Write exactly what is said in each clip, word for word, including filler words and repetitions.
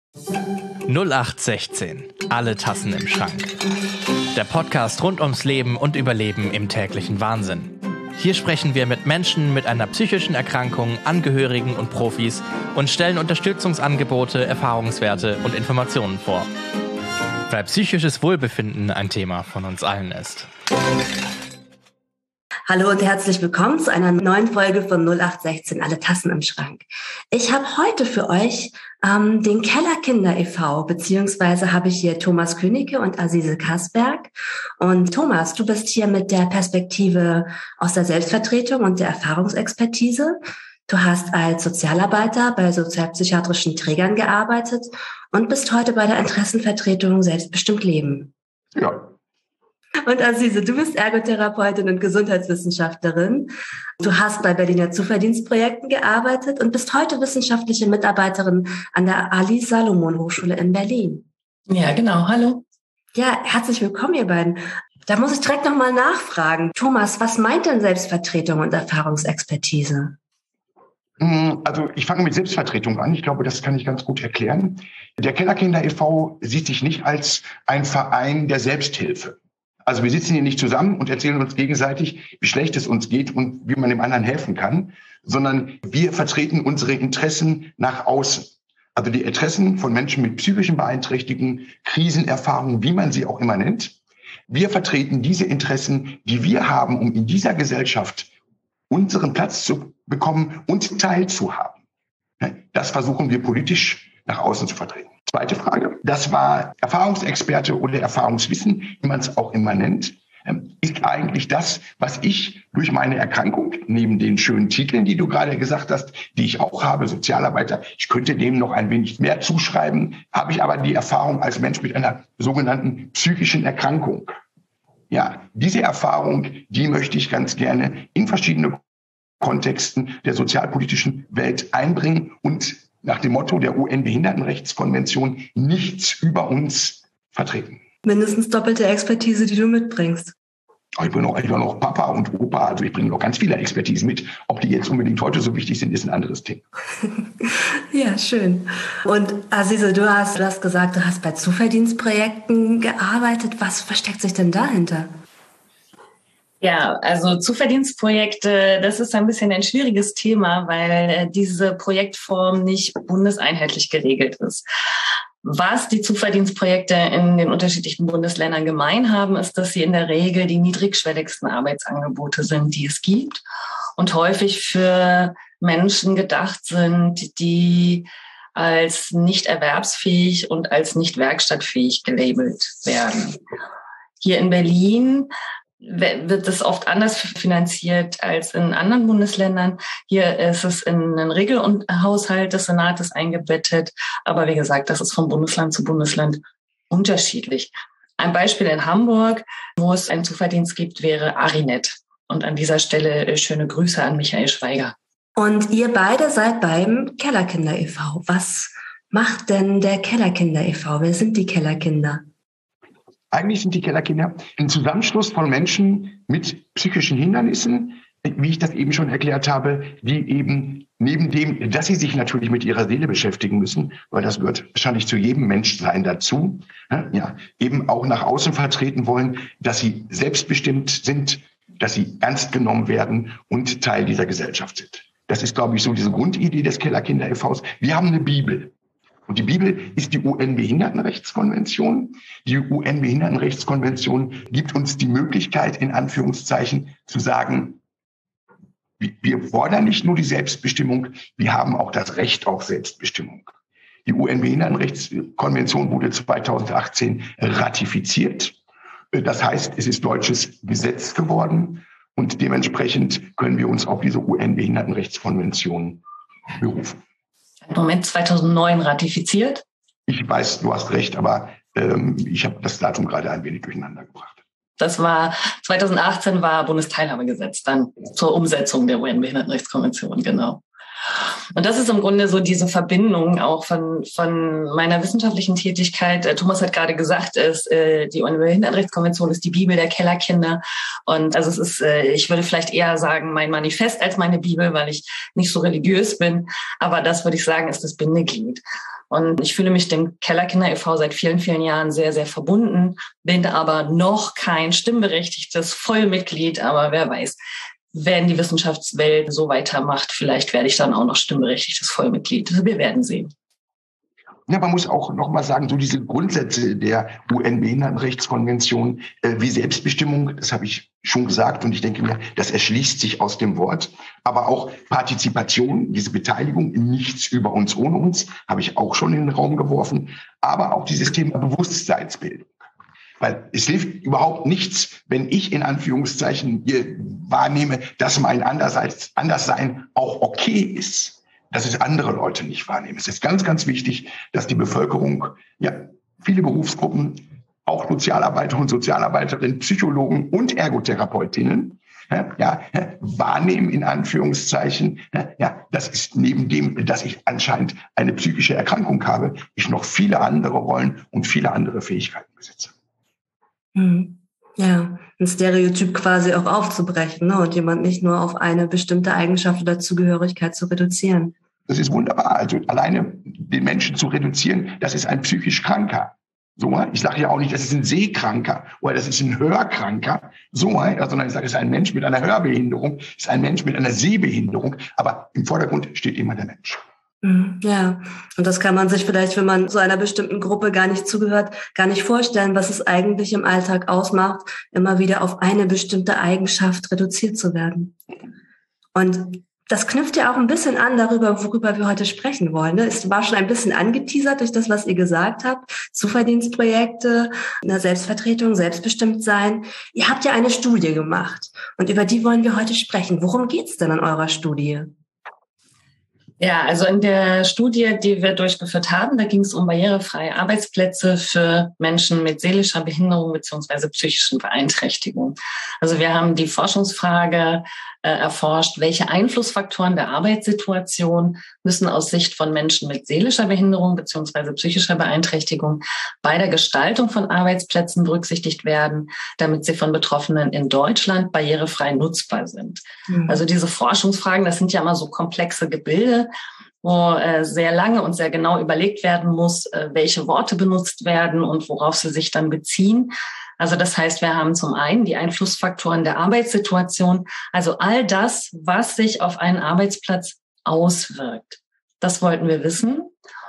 null acht sechzehn. Alle Tassen im Schrank. Der Podcast rund ums Leben und Überleben im täglichen Wahnsinn. Hier sprechen wir mit Menschen mit einer psychischen Erkrankung, Angehörigen und Profis und stellen Unterstützungsangebote, Erfahrungswerte und Informationen vor. Weil psychisches Wohlbefinden ein Thema von uns allen ist. Hallo und herzlich willkommen zu einer neuen Folge von null acht sechzehn, alle Tassen im Schrank. Ich habe heute für euch ähm, den Kellerkinder e V, beziehungsweise habe ich hier Thomas Königke und Azize Kasberg. Und Thomas, du bist hier mit der Perspektive aus der Selbstvertretung und der Erfahrungsexpertise. Du hast als Sozialarbeiter bei sozialpsychiatrischen Trägern gearbeitet und bist heute bei der Interessenvertretung Selbstbestimmt Leben. Ja. Und Azize, du bist Ergotherapeutin und Gesundheitswissenschaftlerin. Du hast bei Berliner Zuverdienstprojekten gearbeitet und bist heute wissenschaftliche Mitarbeiterin an der Ali-Salomon-Hochschule in Berlin. Ja, genau. Hallo. Ja, herzlich willkommen, ihr beiden. Da muss ich direkt nochmal nachfragen. Thomas, was meint denn Selbstvertretung und Erfahrungsexpertise? Also ich fange mit Selbstvertretung an. Ich glaube, das kann ich ganz gut erklären. Der Kellerkinder e V sieht sich nicht als ein Verein der Selbsthilfe. Also wir sitzen hier nicht zusammen und erzählen uns gegenseitig, wie schlecht es uns geht und wie man dem anderen helfen kann, sondern wir vertreten unsere Interessen nach außen. Also die Interessen von Menschen mit psychischen Beeinträchtigungen, Krisenerfahrungen, wie man sie auch immer nennt. Wir vertreten diese Interessen, die wir haben, um in dieser Gesellschaft unseren Platz zu bekommen und teilzuhaben. Das versuchen wir politisch nach außen zu vertreten. Zweite Frage. Das war Erfahrungsexperte oder Erfahrungswissen, wie man es auch immer nennt, ist eigentlich das, was ich durch meine Erkrankung, neben den schönen Titeln, die du gerade gesagt hast, die ich auch habe, Sozialarbeiter, ich könnte dem noch ein wenig mehr zuschreiben, habe ich aber die Erfahrung als Mensch mit einer sogenannten psychischen Erkrankung. Ja, diese Erfahrung, die möchte ich ganz gerne in verschiedene Kontexten der sozialpolitischen Welt einbringen und nach dem Motto der U N-Behindertenrechtskonvention nichts über uns vertreten. Mindestens doppelte Expertise, die du mitbringst. Ich bin auch, ich bin auch Papa und Opa, also ich bringe noch ganz viele Expertisen mit. Ob die jetzt unbedingt heute so wichtig sind, ist ein anderes Thema. Ja, schön. Und Azize, du hast, du hast gesagt, du hast bei Zuverdienstprojekten gearbeitet. Was versteckt sich denn dahinter? Ja, also Zuverdienstprojekte, das ist ein bisschen ein schwieriges Thema, weil diese Projektform nicht bundeseinheitlich geregelt ist. Was die Zuverdienstprojekte in den unterschiedlichen Bundesländern gemein haben, ist, dass sie in der Regel die niedrigschwelligsten Arbeitsangebote sind, die es gibt und häufig für Menschen gedacht sind, die als nicht erwerbsfähig und als nicht werkstattfähig gelabelt werden. Hier in Berlin wird es oft anders finanziert als in anderen Bundesländern. Hier ist es in einen Regelhaushalt des Senates eingebettet. Aber wie gesagt, das ist von Bundesland zu Bundesland unterschiedlich. Ein Beispiel in Hamburg, wo es einen Zuverdienst gibt, wäre Arinet. Und an dieser Stelle schöne Grüße an Michael Schweiger. Und ihr beide seid beim Kellerkinder e V. Was macht denn der Kellerkinder e V? Wer sind die Kellerkinder? Eigentlich sind die Kellerkinder ein Zusammenschluss von Menschen mit psychischen Hindernissen, wie ich das eben schon erklärt habe, die eben neben dem, dass sie sich natürlich mit ihrer Seele beschäftigen müssen, weil das gehört wahrscheinlich zu jedem Menschsein dazu, ja, eben auch nach außen vertreten wollen, dass sie selbstbestimmt sind, dass sie ernst genommen werden und Teil dieser Gesellschaft sind. Das ist, glaube ich, so diese Grundidee des Kellerkinder e Vs. Wir haben eine Bibel. Und die Bibel ist die U N-Behindertenrechtskonvention. Die U N-Behindertenrechtskonvention gibt uns die Möglichkeit, in Anführungszeichen, zu sagen, wir fordern nicht nur die Selbstbestimmung, wir haben auch das Recht auf Selbstbestimmung. Die U N-Behindertenrechtskonvention wurde zweitausendachtzehn ratifiziert. Das heißt, es ist deutsches Gesetz geworden und dementsprechend können wir uns auf diese U N-Behindertenrechtskonvention berufen. Moment zweitausendneun ratifiziert? Ich weiß, du hast recht, aber ähm, ich habe das Datum gerade ein wenig durcheinander gebracht. Das war zweitausendachtzehn war Bundesteilhabegesetz dann zur Umsetzung der U N-Behindertenrechtskonvention, genau. Und das ist im Grunde so diese Verbindung auch von, von meiner wissenschaftlichen Tätigkeit. Thomas hat gerade gesagt, es, die U N-Behindertenrechtskonvention ist die Bibel der Kellerkinder. Und also es ist, ich würde vielleicht eher sagen, mein Manifest als meine Bibel, weil ich nicht so religiös bin. Aber das würde ich sagen, ist das Bindeglied. Und ich fühle mich dem Kellerkinder e V seit vielen, vielen Jahren sehr, sehr verbunden, bin aber noch kein stimmberechtigtes Vollmitglied. Aber wer weiß, wenn die Wissenschaftswelt so weitermacht, vielleicht werde ich dann auch noch stimmberechtigtes Vollmitglied. Wir werden sehen. Ja, man muss auch noch mal sagen, so diese Grundsätze der U N-Behindertenrechtskonvention äh, wie Selbstbestimmung, das habe ich schon gesagt und ich denke mir, das erschließt sich aus dem Wort. Aber auch Partizipation, diese Beteiligung, nichts über uns ohne uns, habe ich auch schon in den Raum geworfen. Aber auch dieses Thema Bewusstseinsbildung. Weil es hilft überhaupt nichts, wenn ich in Anführungszeichen hier wahrnehme, dass mein Anderseits, Anderssein auch okay ist. Dass es andere Leute nicht wahrnehmen. Es ist ganz, ganz wichtig, dass die Bevölkerung, ja, viele Berufsgruppen, auch Sozialarbeiter und Sozialarbeiterinnen, Psychologen und Ergotherapeutinnen, ja, ja, wahrnehmen, in Anführungszeichen, ja, das ist neben dem, dass ich anscheinend eine psychische Erkrankung habe, ich noch viele andere Rollen und viele andere Fähigkeiten besitze. Hm. Ja, ein Stereotyp quasi auch aufzubrechen, ne? Und jemand nicht nur auf eine bestimmte Eigenschaft oder Zugehörigkeit zu reduzieren. Das ist wunderbar. Also alleine den Menschen zu reduzieren, das ist ein psychisch Kranker. So, ich sage ja auch nicht, das ist ein Sehkranker oder das ist ein Hörkranker, so, sondern ich sage, es ist ein Mensch mit einer Hörbehinderung, es ist ein Mensch mit einer Sehbehinderung, aber im Vordergrund steht immer der Mensch. Ja, und das kann man sich vielleicht, wenn man so einer bestimmten Gruppe gar nicht zugehört, gar nicht vorstellen, was es eigentlich im Alltag ausmacht, immer wieder auf eine bestimmte Eigenschaft reduziert zu werden. Und das knüpft ja auch ein bisschen an darüber, worüber wir heute sprechen wollen. Es war schon ein bisschen angeteasert durch das, was ihr gesagt habt. Zuverdienstprojekte, eine Selbstvertretung, selbstbestimmt sein. Ihr habt ja eine Studie gemacht und über die wollen wir heute sprechen. Worum geht's denn in eurer Studie? Ja, also in der Studie, die wir durchgeführt haben, da ging es um barrierefreie Arbeitsplätze für Menschen mit seelischer Behinderung beziehungsweise psychischen Beeinträchtigung. Also wir haben die Forschungsfrage äh, erforscht, welche Einflussfaktoren der Arbeitssituation müssen aus Sicht von Menschen mit seelischer Behinderung beziehungsweise psychischer Beeinträchtigung bei der Gestaltung von Arbeitsplätzen berücksichtigt werden, damit sie von Betroffenen in Deutschland barrierefrei nutzbar sind. Mhm. Also diese Forschungsfragen, das sind ja immer so komplexe Gebilde, wo äh, sehr lange und sehr genau überlegt werden muss, äh, welche Worte benutzt werden und worauf sie sich dann beziehen. Also das heißt, wir haben zum einen die Einflussfaktoren der Arbeitssituation, also all das, was sich auf einen Arbeitsplatz auswirkt. Das wollten wir wissen.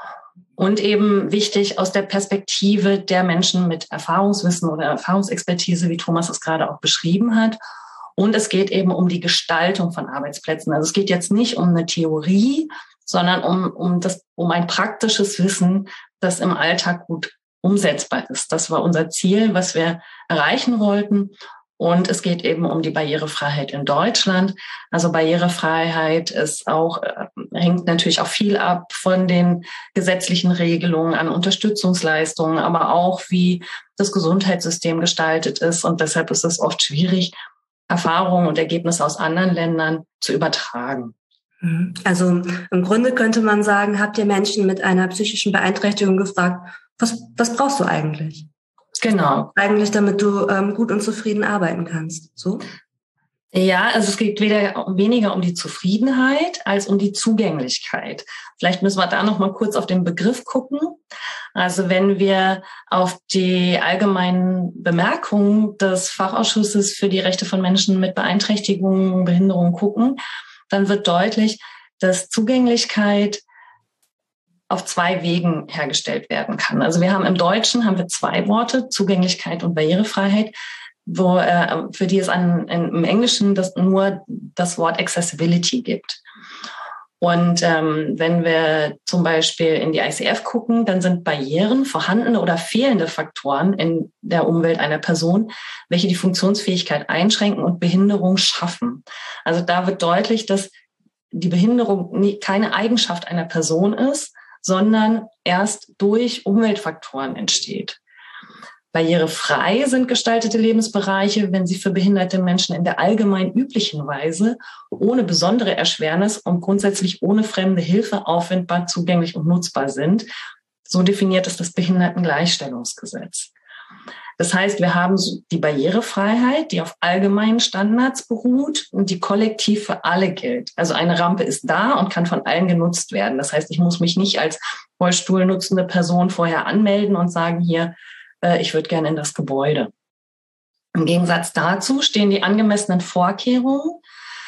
Und eben wichtig aus der Perspektive der Menschen mit Erfahrungswissen oder Erfahrungsexpertise, wie Thomas es gerade auch beschrieben hat. Und es geht eben um die Gestaltung von Arbeitsplätzen. Also es geht jetzt nicht um eine Theorie, sondern um, um, das, um ein praktisches Wissen, das im Alltag gut umsetzbar ist. Das war unser Ziel, was wir erreichen wollten. Und es geht eben um die Barrierefreiheit in Deutschland. Also Barrierefreiheit ist auch, äh, hängt natürlich auch viel ab von den gesetzlichen Regelungen an Unterstützungsleistungen, aber auch wie das Gesundheitssystem gestaltet ist. Und deshalb ist es oft schwierig, Erfahrungen und Ergebnisse aus anderen Ländern zu übertragen. Also im Grunde könnte man sagen, habt ihr Menschen mit einer psychischen Beeinträchtigung gefragt, was, was brauchst du eigentlich? Genau. Eigentlich, damit du ähm, gut und zufrieden arbeiten kannst. So? Ja, also es geht weder, weniger um die Zufriedenheit als um die Zugänglichkeit. Vielleicht müssen wir da noch mal kurz auf den Begriff gucken. Also wenn wir auf die allgemeinen Bemerkungen des Fachausschusses für die Rechte von Menschen mit Beeinträchtigungen, Behinderungen gucken, dann wird deutlich, dass Zugänglichkeit auf zwei Wegen hergestellt werden kann. Also wir haben im Deutschen haben wir zwei Worte, Zugänglichkeit und Barrierefreiheit, wo äh, für die es an, in, im Englischen das, nur das Wort Accessibility gibt. Und ähm, wenn wir zum Beispiel in die I C F gucken, dann sind Barrieren vorhandene oder fehlende Faktoren in der Umwelt einer Person, welche die Funktionsfähigkeit einschränken und Behinderung schaffen. Also da wird deutlich, dass die Behinderung nie, keine Eigenschaft einer Person ist, sondern erst durch Umweltfaktoren entsteht. Barrierefrei sind gestaltete Lebensbereiche, wenn sie für behinderte Menschen in der allgemein üblichen Weise ohne besondere Erschwernis und grundsätzlich ohne fremde Hilfe auffindbar, zugänglich und nutzbar sind. So definiert es das Behindertengleichstellungsgesetz. Das heißt, wir haben die Barrierefreiheit, die auf allgemeinen Standards beruht und die kollektiv für alle gilt. Also eine Rampe ist da und kann von allen genutzt werden. Das heißt, ich muss mich nicht als Rollstuhl nutzende Person vorher anmelden und sagen, hier, äh, ich würde gerne in das Gebäude. Im Gegensatz dazu stehen die angemessenen Vorkehrungen.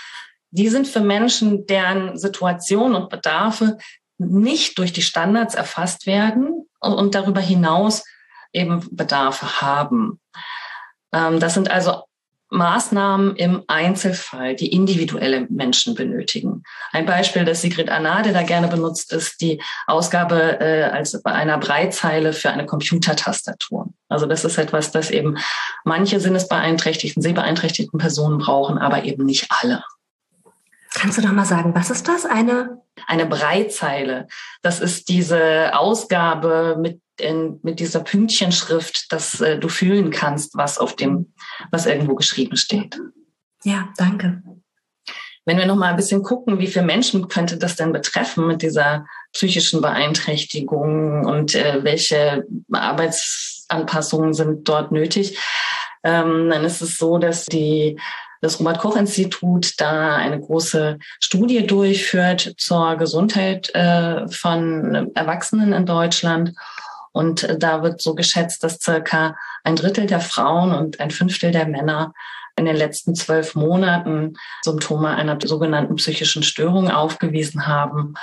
Die sind für Menschen, deren Situation und Bedarfe nicht durch die Standards erfasst werden und, und darüber hinaus eben Bedarfe haben. Ähm, das sind also Maßnahmen im Einzelfall, die individuelle Menschen benötigen. Ein Beispiel, das Sigrid Arnade da gerne benutzt, ist die Ausgabe äh, als bei einer Breitzeile für eine Computertastatur. Also das ist etwas, das eben manche sinnesbeeinträchtigten, sehbeeinträchtigten Personen brauchen, aber eben nicht alle. Kannst du doch mal sagen, was ist das? Eine? Eine Breitzeile. Das ist diese Ausgabe mit in, mit dieser Pünktchenschrift, dass äh, du fühlen kannst, was auf dem, was irgendwo geschrieben steht. Ja, danke. Wenn wir noch mal ein bisschen gucken, wie viele Menschen könnte das denn betreffen mit dieser psychischen Beeinträchtigung und äh, welche Arbeitsanpassungen sind dort nötig, ähm, dann ist es so, dass die das Robert-Koch-Institut da eine große Studie durchführt zur Gesundheit äh, von Erwachsenen in Deutschland. Und da wird so geschätzt, dass circa ein Drittel der Frauen und ein Fünftel der Männer in den letzten zwölf Monaten Symptome einer sogenannten psychischen Störung aufgewiesen haben.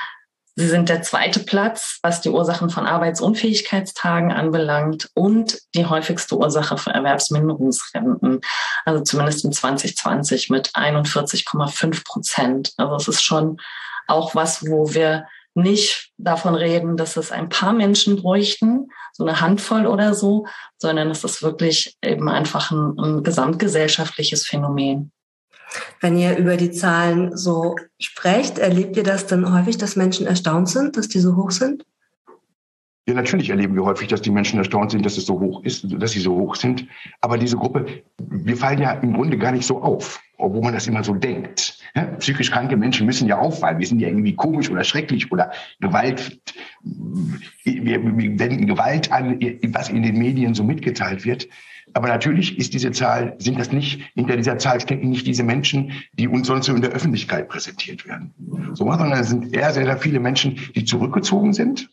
Sie sind der zweite Platz, was die Ursachen von Arbeitsunfähigkeitstagen anbelangt und die häufigste Ursache für Erwerbsminderungsrenten, also zumindest in zwanzig zwanzig mit einundvierzig Komma fünf Prozent. Also es ist schon auch was, wo wir nicht davon reden, dass es ein paar Menschen bräuchten, so eine Handvoll oder so, sondern es ist wirklich eben einfach ein, ein gesamtgesellschaftliches Phänomen. Wenn ihr über die Zahlen so sprecht, erlebt ihr das dann häufig, dass Menschen erstaunt sind, dass die so hoch sind? Ja, natürlich erleben wir häufig, dass die Menschen erstaunt sind, dass es so hoch ist, dass sie so hoch sind. Aber diese Gruppe, wir fallen ja im Grunde gar nicht so auf, obwohl man das immer so denkt. Ja, psychisch kranke Menschen müssen ja auffallen. Wir sind ja irgendwie komisch oder schrecklich oder Gewalt. Wir, wir wenden Gewalt an, was in den Medien so mitgeteilt wird. Aber natürlich ist diese Zahl, sind das nicht, hinter dieser Zahl stecken nicht diese Menschen, die uns sonst so in der Öffentlichkeit präsentiert werden. So, sondern es sind eher sehr, sehr viele Menschen, die zurückgezogen sind,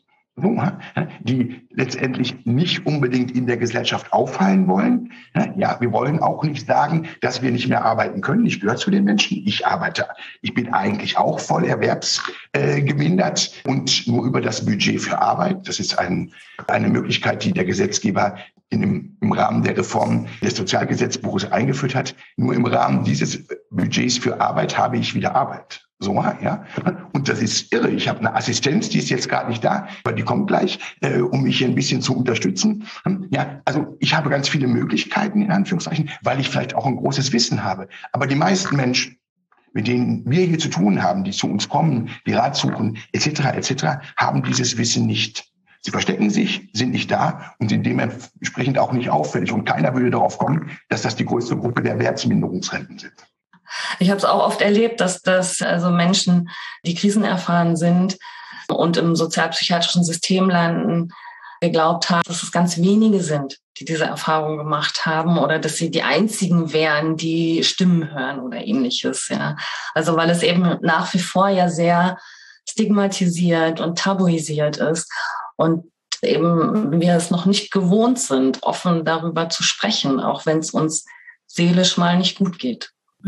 die letztendlich nicht unbedingt in der Gesellschaft auffallen wollen. Ja, wir wollen auch nicht sagen, dass wir nicht mehr arbeiten können. Ich gehöre zu den Menschen. Ich arbeite. Ich bin eigentlich auch voll erwerbsgemindert und nur über das Budget für Arbeit. Das ist ein, eine Möglichkeit, die der Gesetzgeber in dem, im Rahmen der Reform des Sozialgesetzbuches eingeführt hat. Nur im Rahmen dieses Budgets für Arbeit habe ich wieder Arbeit. So, ja. Und das ist irre. Ich habe eine Assistenz, die ist jetzt gerade nicht da, aber die kommt gleich, äh, um mich hier ein bisschen zu unterstützen. Ja, also ich habe ganz viele Möglichkeiten, in Anführungszeichen, weil ich vielleicht auch ein großes Wissen habe. Aber die meisten Menschen, mit denen wir hier zu tun haben, die zu uns kommen, die Rat suchen, et cetera, et cetera, haben dieses Wissen nicht. Sie verstecken sich, sind nicht da und sind dementsprechend auch nicht auffällig. Und keiner würde darauf kommen, dass das die größte Gruppe der Erwerbsminderungsrenten sind. Ich habe es auch oft erlebt, dass das also Menschen, die krisenerfahren sind und im sozialpsychiatrischen System landen, geglaubt haben, dass es ganz wenige sind, die diese Erfahrung gemacht haben oder dass sie die einzigen wären, die Stimmen hören oder ähnliches. Ja. Also weil es eben nach wie vor ja sehr stigmatisiert und tabuisiert ist und eben wir es noch nicht gewohnt sind, offen darüber zu sprechen, auch wenn es uns seelisch mal nicht gut geht.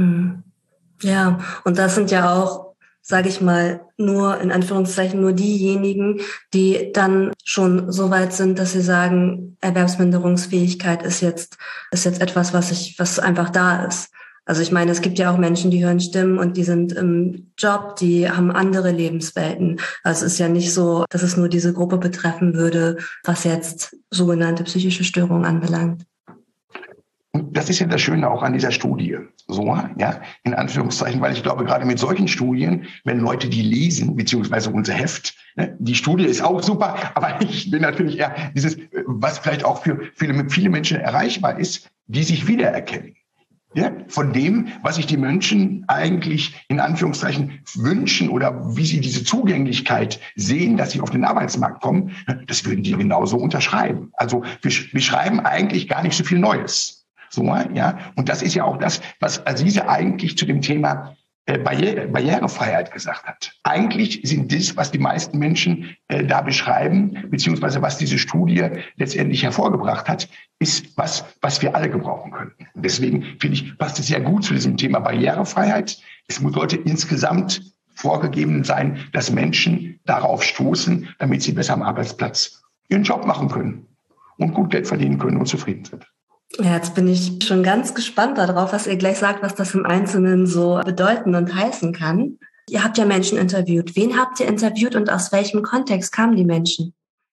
Ja, und das sind ja auch, sage ich mal, nur in Anführungszeichen nur diejenigen, die dann schon so weit sind, dass sie sagen, Erwerbsminderungsfähigkeit ist jetzt ist jetzt etwas, was ich was einfach da ist. Also ich meine, es gibt ja auch Menschen, die hören Stimmen und die sind im Job, die haben andere Lebenswelten. Also es ist ja nicht so, dass es nur diese Gruppe betreffen würde, was jetzt sogenannte psychische Störungen anbelangt. Und das ist ja das Schöne auch an dieser Studie. So, ja, in Anführungszeichen, weil ich glaube, gerade mit solchen Studien, wenn Leute die lesen, beziehungsweise unser Heft, ne, die Studie ist auch super, aber ich bin natürlich eher dieses, was vielleicht auch für viele, viele Menschen erreichbar ist, die sich wiedererkennen. Ja, von dem, was sich die Menschen eigentlich in Anführungszeichen wünschen oder wie sie diese Zugänglichkeit sehen, dass sie auf den Arbeitsmarkt kommen, das würden die genauso unterschreiben. Also wir, wir schreiben eigentlich gar nicht so viel Neues. So, ja, und das ist ja auch das, was Azize eigentlich zu dem Thema äh, Barriere, Barrierefreiheit gesagt hat. Eigentlich sind das, was die meisten Menschen äh, da beschreiben, beziehungsweise was diese Studie letztendlich hervorgebracht hat, ist was, was wir alle gebrauchen könnten. Und deswegen finde ich, passt es sehr gut zu diesem Thema Barrierefreiheit. Es sollte insgesamt vorgegeben sein, dass Menschen darauf stoßen, damit sie besser am Arbeitsplatz ihren Job machen können und gut Geld verdienen können und zufrieden sind. Ja, jetzt bin ich schon ganz gespannt darauf, was ihr gleich sagt, was das im Einzelnen so bedeuten und heißen kann. Ihr habt ja Menschen interviewt. Wen habt ihr interviewt und aus welchem Kontext kamen die Menschen?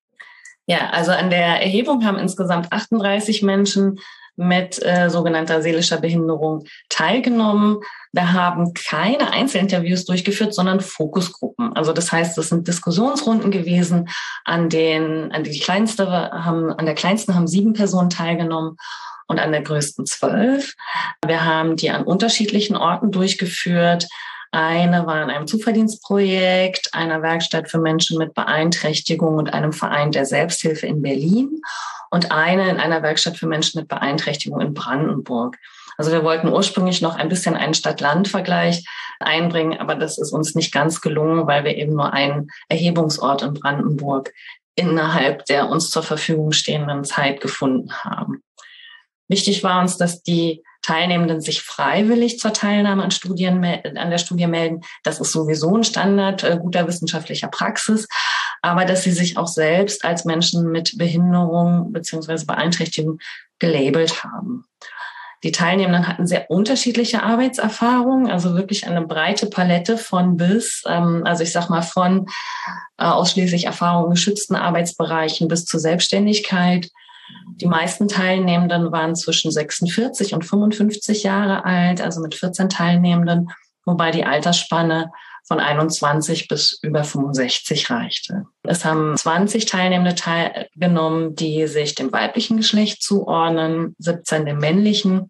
Ja, also an der Erhebung haben insgesamt achtunddreißig Menschen mit äh, sogenannter seelischer Behinderung teilgenommen. Wir haben keine Einzelinterviews durchgeführt, sondern Fokusgruppen. Also das heißt, es sind Diskussionsrunden gewesen. An den, an die kleinste haben, an der kleinsten haben sieben Personen teilgenommen und an der größten zwölf. Wir haben die an unterschiedlichen Orten durchgeführt. Eine war in einem Zuverdienstprojekt, einer Werkstatt für Menschen mit Beeinträchtigung und einem Verein der Selbsthilfe in Berlin und eine in einer Werkstatt für Menschen mit Beeinträchtigung in Brandenburg. Also wir wollten ursprünglich noch ein bisschen einen Stadt-Land-Vergleich einbringen, aber das ist uns nicht ganz gelungen, weil wir eben nur einen Erhebungsort in Brandenburg innerhalb der uns zur Verfügung stehenden Zeit gefunden haben. Wichtig war uns, dass die Teilnehmenden sich freiwillig zur Teilnahme an Studien, an der Studie melden. Das ist sowieso ein Standard äh, guter wissenschaftlicher Praxis, aber dass sie sich auch selbst als Menschen mit Behinderung beziehungsweise Beeinträchtigung gelabelt haben. Die Teilnehmenden hatten sehr unterschiedliche Arbeitserfahrungen, also wirklich eine breite Palette von bis, ähm, also ich sag mal von äh, ausschließlich Erfahrungen in geschützten Arbeitsbereichen bis zur Selbstständigkeit. Die meisten Teilnehmenden waren zwischen sechsundvierzig und fünfundfünfzig Jahre alt, also mit vierzehn Teilnehmenden, wobei die Altersspanne von einundzwanzig bis über fünfundsechzig reichte. Es haben zwanzig Teilnehmende teilgenommen, die sich dem weiblichen Geschlecht zuordnen, siebzehn dem männlichen.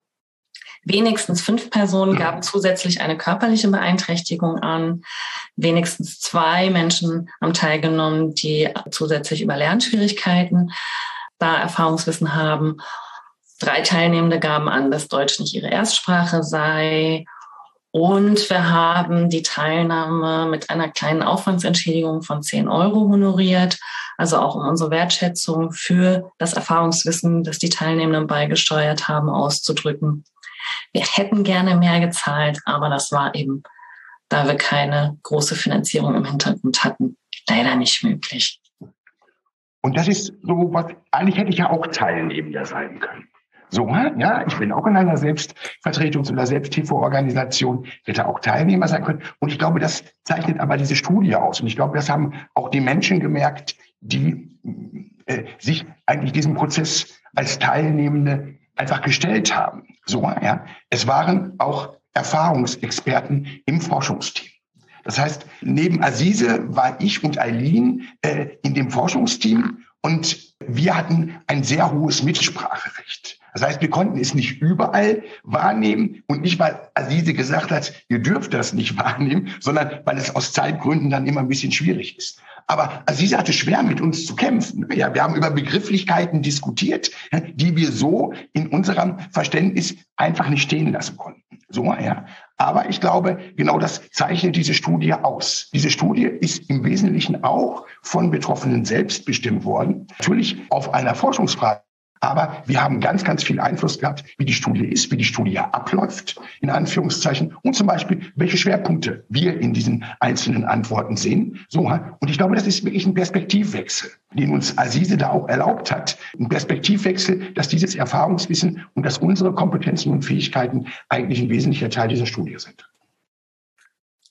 Wenigstens fünf Personen gaben zusätzlich eine körperliche Beeinträchtigung an. Wenigstens zwei Menschen haben teilgenommen, die zusätzlich über Lernschwierigkeiten da Erfahrungswissen haben. Drei Teilnehmende gaben an, dass Deutsch nicht ihre Erstsprache sei. Und wir haben die Teilnahme mit einer kleinen Aufwandsentschädigung von zehn Euro honoriert. Also auch um unsere Wertschätzung für das Erfahrungswissen, das die Teilnehmenden beigesteuert haben, auszudrücken. Wir hätten gerne mehr gezahlt, aber das war eben, da wir keine große Finanzierung im Hintergrund hatten, leider nicht möglich. Und das ist so was, eigentlich hätte ich ja auch Teilnehmender sein können. So, ja, ich bin auch in einer Selbstvertretungs- oder Selbsthilfeorganisation, hätte auch Teilnehmer sein können. Und ich glaube, das zeichnet aber diese Studie aus. Und ich glaube, das haben auch die Menschen gemerkt, die äh, sich eigentlich diesem Prozess als Teilnehmende einfach gestellt haben. So, ja, es waren auch Erfahrungsexperten im Forschungsteam. Das heißt, neben Azize war ich und Eileen äh, in dem Forschungsteam und wir hatten ein sehr hohes Mitspracherecht. Das heißt, wir konnten es nicht überall wahrnehmen und nicht, weil Azize gesagt hat, ihr dürft das nicht wahrnehmen, sondern weil es aus Zeitgründen dann immer ein bisschen schwierig ist. Aber Azize hatte schwer mit uns zu kämpfen. Ja, wir haben über Begrifflichkeiten diskutiert, die wir so in unserem Verständnis einfach nicht stehen lassen konnten. So, ja. Aber ich glaube, genau das zeichnet diese Studie aus. Diese Studie ist im Wesentlichen auch von Betroffenen selbst bestimmt worden. Natürlich auf einer Forschungsfrage. Aber wir haben ganz, ganz viel Einfluss gehabt, wie die Studie ist, wie die Studie abläuft, in Anführungszeichen, und zum Beispiel, welche Schwerpunkte wir in diesen einzelnen Antworten sehen. So, und ich glaube, das ist wirklich ein Perspektivwechsel, den uns Azize da auch erlaubt hat. Ein Perspektivwechsel, dass dieses Erfahrungswissen und dass unsere Kompetenzen und Fähigkeiten eigentlich ein wesentlicher Teil dieser Studie sind.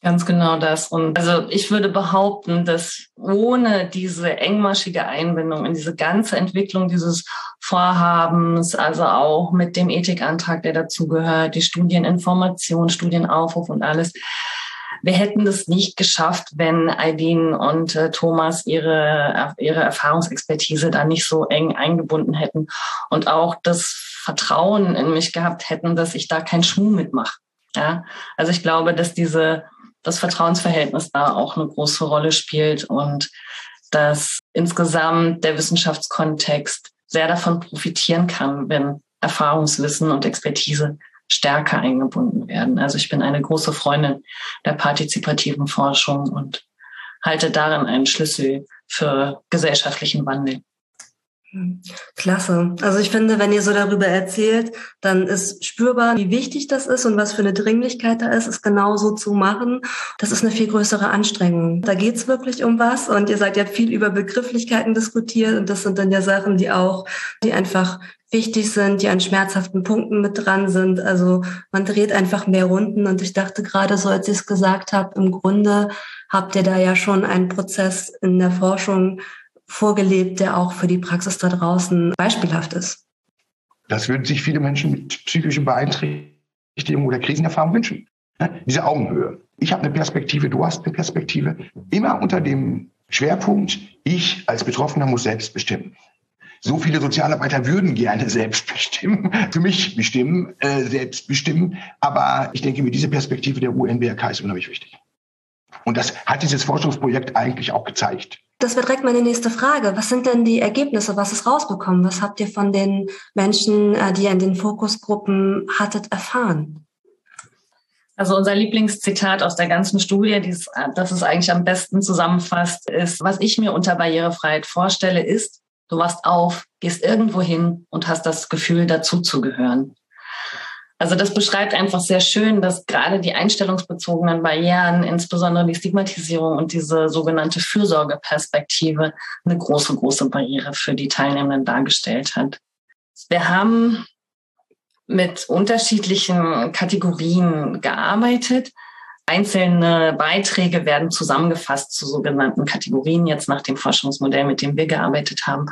Ganz genau das. Und also ich würde behaupten, dass ohne diese engmaschige Einbindung in diese ganze Entwicklung dieses Vorhabens, also auch mit dem Ethikantrag, der dazugehört, die Studieninformation, Studienaufruf und alles, wir hätten das nicht geschafft, wenn Aidin und äh, Thomas ihre, ihre Erfahrungsexpertise da nicht so eng eingebunden hätten und auch das Vertrauen in mich gehabt hätten, dass ich da keinen Schmuh mitmache. Ja? Also ich glaube, dass diese das Vertrauensverhältnis da auch eine große Rolle spielt und dass insgesamt der Wissenschaftskontext sehr davon profitieren kann, wenn Erfahrungswissen und Expertise stärker eingebunden werden. Also ich bin eine große Freundin der partizipativen Forschung und halte darin einen Schlüssel für gesellschaftlichen Wandel. Klasse. Also ich finde, wenn ihr so darüber erzählt, dann ist spürbar, wie wichtig das ist und was für eine Dringlichkeit da ist, es genauso zu machen. Das ist eine viel größere Anstrengung. Da geht's wirklich um was und ihr seid ja viel über Begrifflichkeiten diskutiert und das sind dann ja Sachen, die auch, die einfach wichtig sind, die an schmerzhaften Punkten mit dran sind. Also man dreht einfach mehr Runden und ich dachte gerade so, als ich es gesagt habe, im Grunde habt ihr da ja schon einen Prozess in der Forschung vorgelebt, der auch für die Praxis da draußen beispielhaft ist. Das würden sich viele Menschen mit psychischen Beeinträchtigungen oder Krisenerfahrung wünschen. Diese Augenhöhe. Ich habe eine Perspektive, du hast eine Perspektive. Immer unter dem Schwerpunkt, ich als Betroffener muss selbst bestimmen. So viele Sozialarbeiter würden gerne selbst bestimmen, für mich bestimmen, äh, selbst bestimmen. Aber ich denke mir, diese Perspektive der U N B R K ist unheimlich wichtig. Und das hat dieses Forschungsprojekt eigentlich auch gezeigt. Das wäre direkt meine nächste Frage. Was sind denn die Ergebnisse? Was ist rausbekommen? Was habt ihr von den Menschen, die ihr in den Fokusgruppen hattet, erfahren? Also unser Lieblingszitat aus der ganzen Studie, dieses, das es eigentlich am besten zusammenfasst, ist, was ich mir unter Barrierefreiheit vorstelle, ist, du wachst auf, gehst irgendwo hin und hast das Gefühl, dazuzugehören. Also das beschreibt einfach sehr schön, dass gerade die einstellungsbezogenen Barrieren, insbesondere die Stigmatisierung und diese sogenannte Fürsorgeperspektive eine große, große Barriere für die Teilnehmenden dargestellt hat. Wir haben mit unterschiedlichen Kategorien gearbeitet. Einzelne Beiträge werden zusammengefasst zu sogenannten Kategorien, jetzt nach dem Forschungsmodell, mit dem wir gearbeitet haben.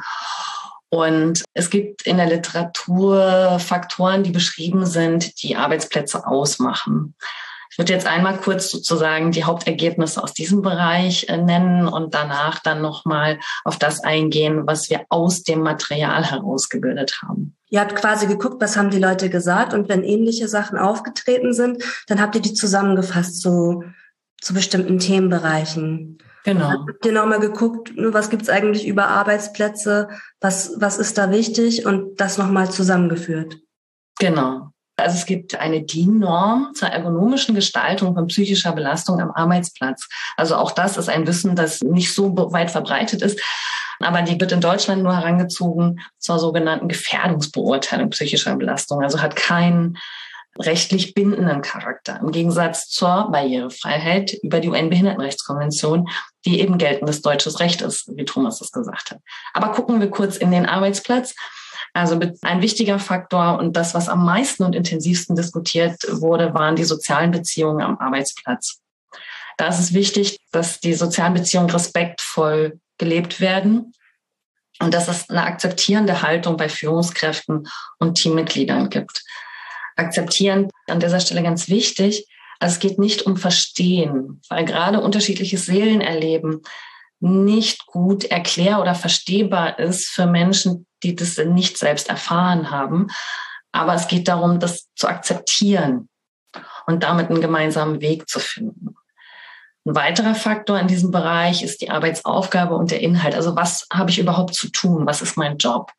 Und es gibt in der Literatur Faktoren, die beschrieben sind, die Arbeitsplätze ausmachen. Ich würde jetzt einmal kurz sozusagen die Hauptergebnisse aus diesem Bereich nennen und danach dann nochmal auf das eingehen, was wir aus dem Material herausgebildet haben. Ihr habt quasi geguckt, was haben die Leute gesagt und wenn ähnliche Sachen aufgetreten sind, dann habt ihr die zusammengefasst zu, zu bestimmten Themenbereichen. Genau. Dann habt ihr nochmal geguckt, was gibt's eigentlich über Arbeitsplätze, was, was ist da wichtig und das nochmal zusammengeführt. Genau. Also es gibt eine D I N-Norm zur ergonomischen Gestaltung von psychischer Belastung am Arbeitsplatz. Also auch das ist ein Wissen, das nicht so weit verbreitet ist, aber die wird in Deutschland nur herangezogen zur sogenannten Gefährdungsbeurteilung psychischer Belastung. Also hat keinen rechtlich bindenden Charakter, im Gegensatz zur Barrierefreiheit über die U N-Behindertenrechtskonvention, die eben geltendes deutsches Recht ist, wie Thomas das gesagt hat. Aber gucken wir kurz in den Arbeitsplatz. Also ein wichtiger Faktor und das, was am meisten und intensivsten diskutiert wurde, waren die sozialen Beziehungen am Arbeitsplatz. Da ist es wichtig, dass die sozialen Beziehungen respektvoll gelebt werden und dass es eine akzeptierende Haltung bei Führungskräften und Teammitgliedern gibt. Akzeptieren, an dieser Stelle ganz wichtig, also es geht nicht um Verstehen, weil gerade unterschiedliches Seelenerleben nicht gut erklär- oder verstehbar ist für Menschen, die das nicht selbst erfahren haben. Aber es geht darum, das zu akzeptieren und damit einen gemeinsamen Weg zu finden. Ein weiterer Faktor in diesem Bereich ist die Arbeitsaufgabe und der Inhalt. Also was habe ich überhaupt zu tun? Was ist mein Job?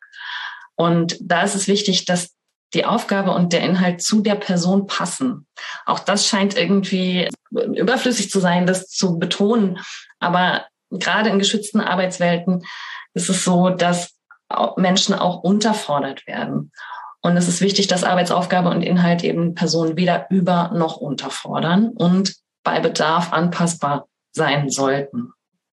Und da ist es wichtig, dass die Aufgabe und der Inhalt zu der Person passen. Auch das scheint irgendwie überflüssig zu sein, das zu betonen. Aber gerade in geschützten Arbeitswelten ist es so, dass Menschen auch unterfordert werden. Und es ist wichtig, dass Arbeitsaufgabe und Inhalt eben Personen weder über noch unterfordern und bei Bedarf anpassbar sein sollten.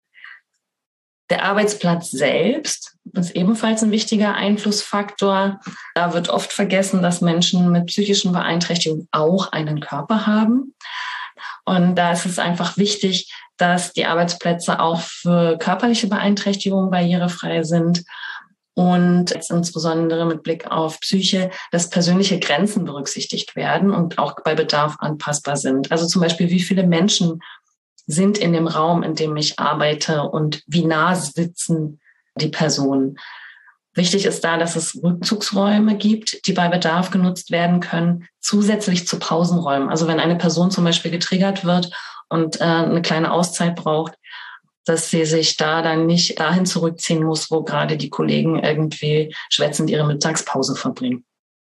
Der Arbeitsplatz selbst ist ebenfalls ein wichtiger Einflussfaktor. Da wird oft vergessen, dass Menschen mit psychischen Beeinträchtigungen auch einen Körper haben. Und da ist es einfach wichtig, dass die Arbeitsplätze auch für körperliche Beeinträchtigungen barrierefrei sind und jetzt insbesondere mit Blick auf Psyche, dass persönliche Grenzen berücksichtigt werden und auch bei Bedarf anpassbar sind. Also zum Beispiel, wie viele Menschen sind in dem Raum, in dem ich arbeite und wie nah sitzen die Personen. Wichtig ist da, dass es Rückzugsräume gibt, die bei Bedarf genutzt werden können, zusätzlich zu Pausenräumen. Also wenn eine Person zum Beispiel getriggert wird und äh, eine kleine Auszeit braucht, dass sie sich da dann nicht dahin zurückziehen muss, wo gerade die Kollegen irgendwie schwätzend ihre Mittagspause verbringen.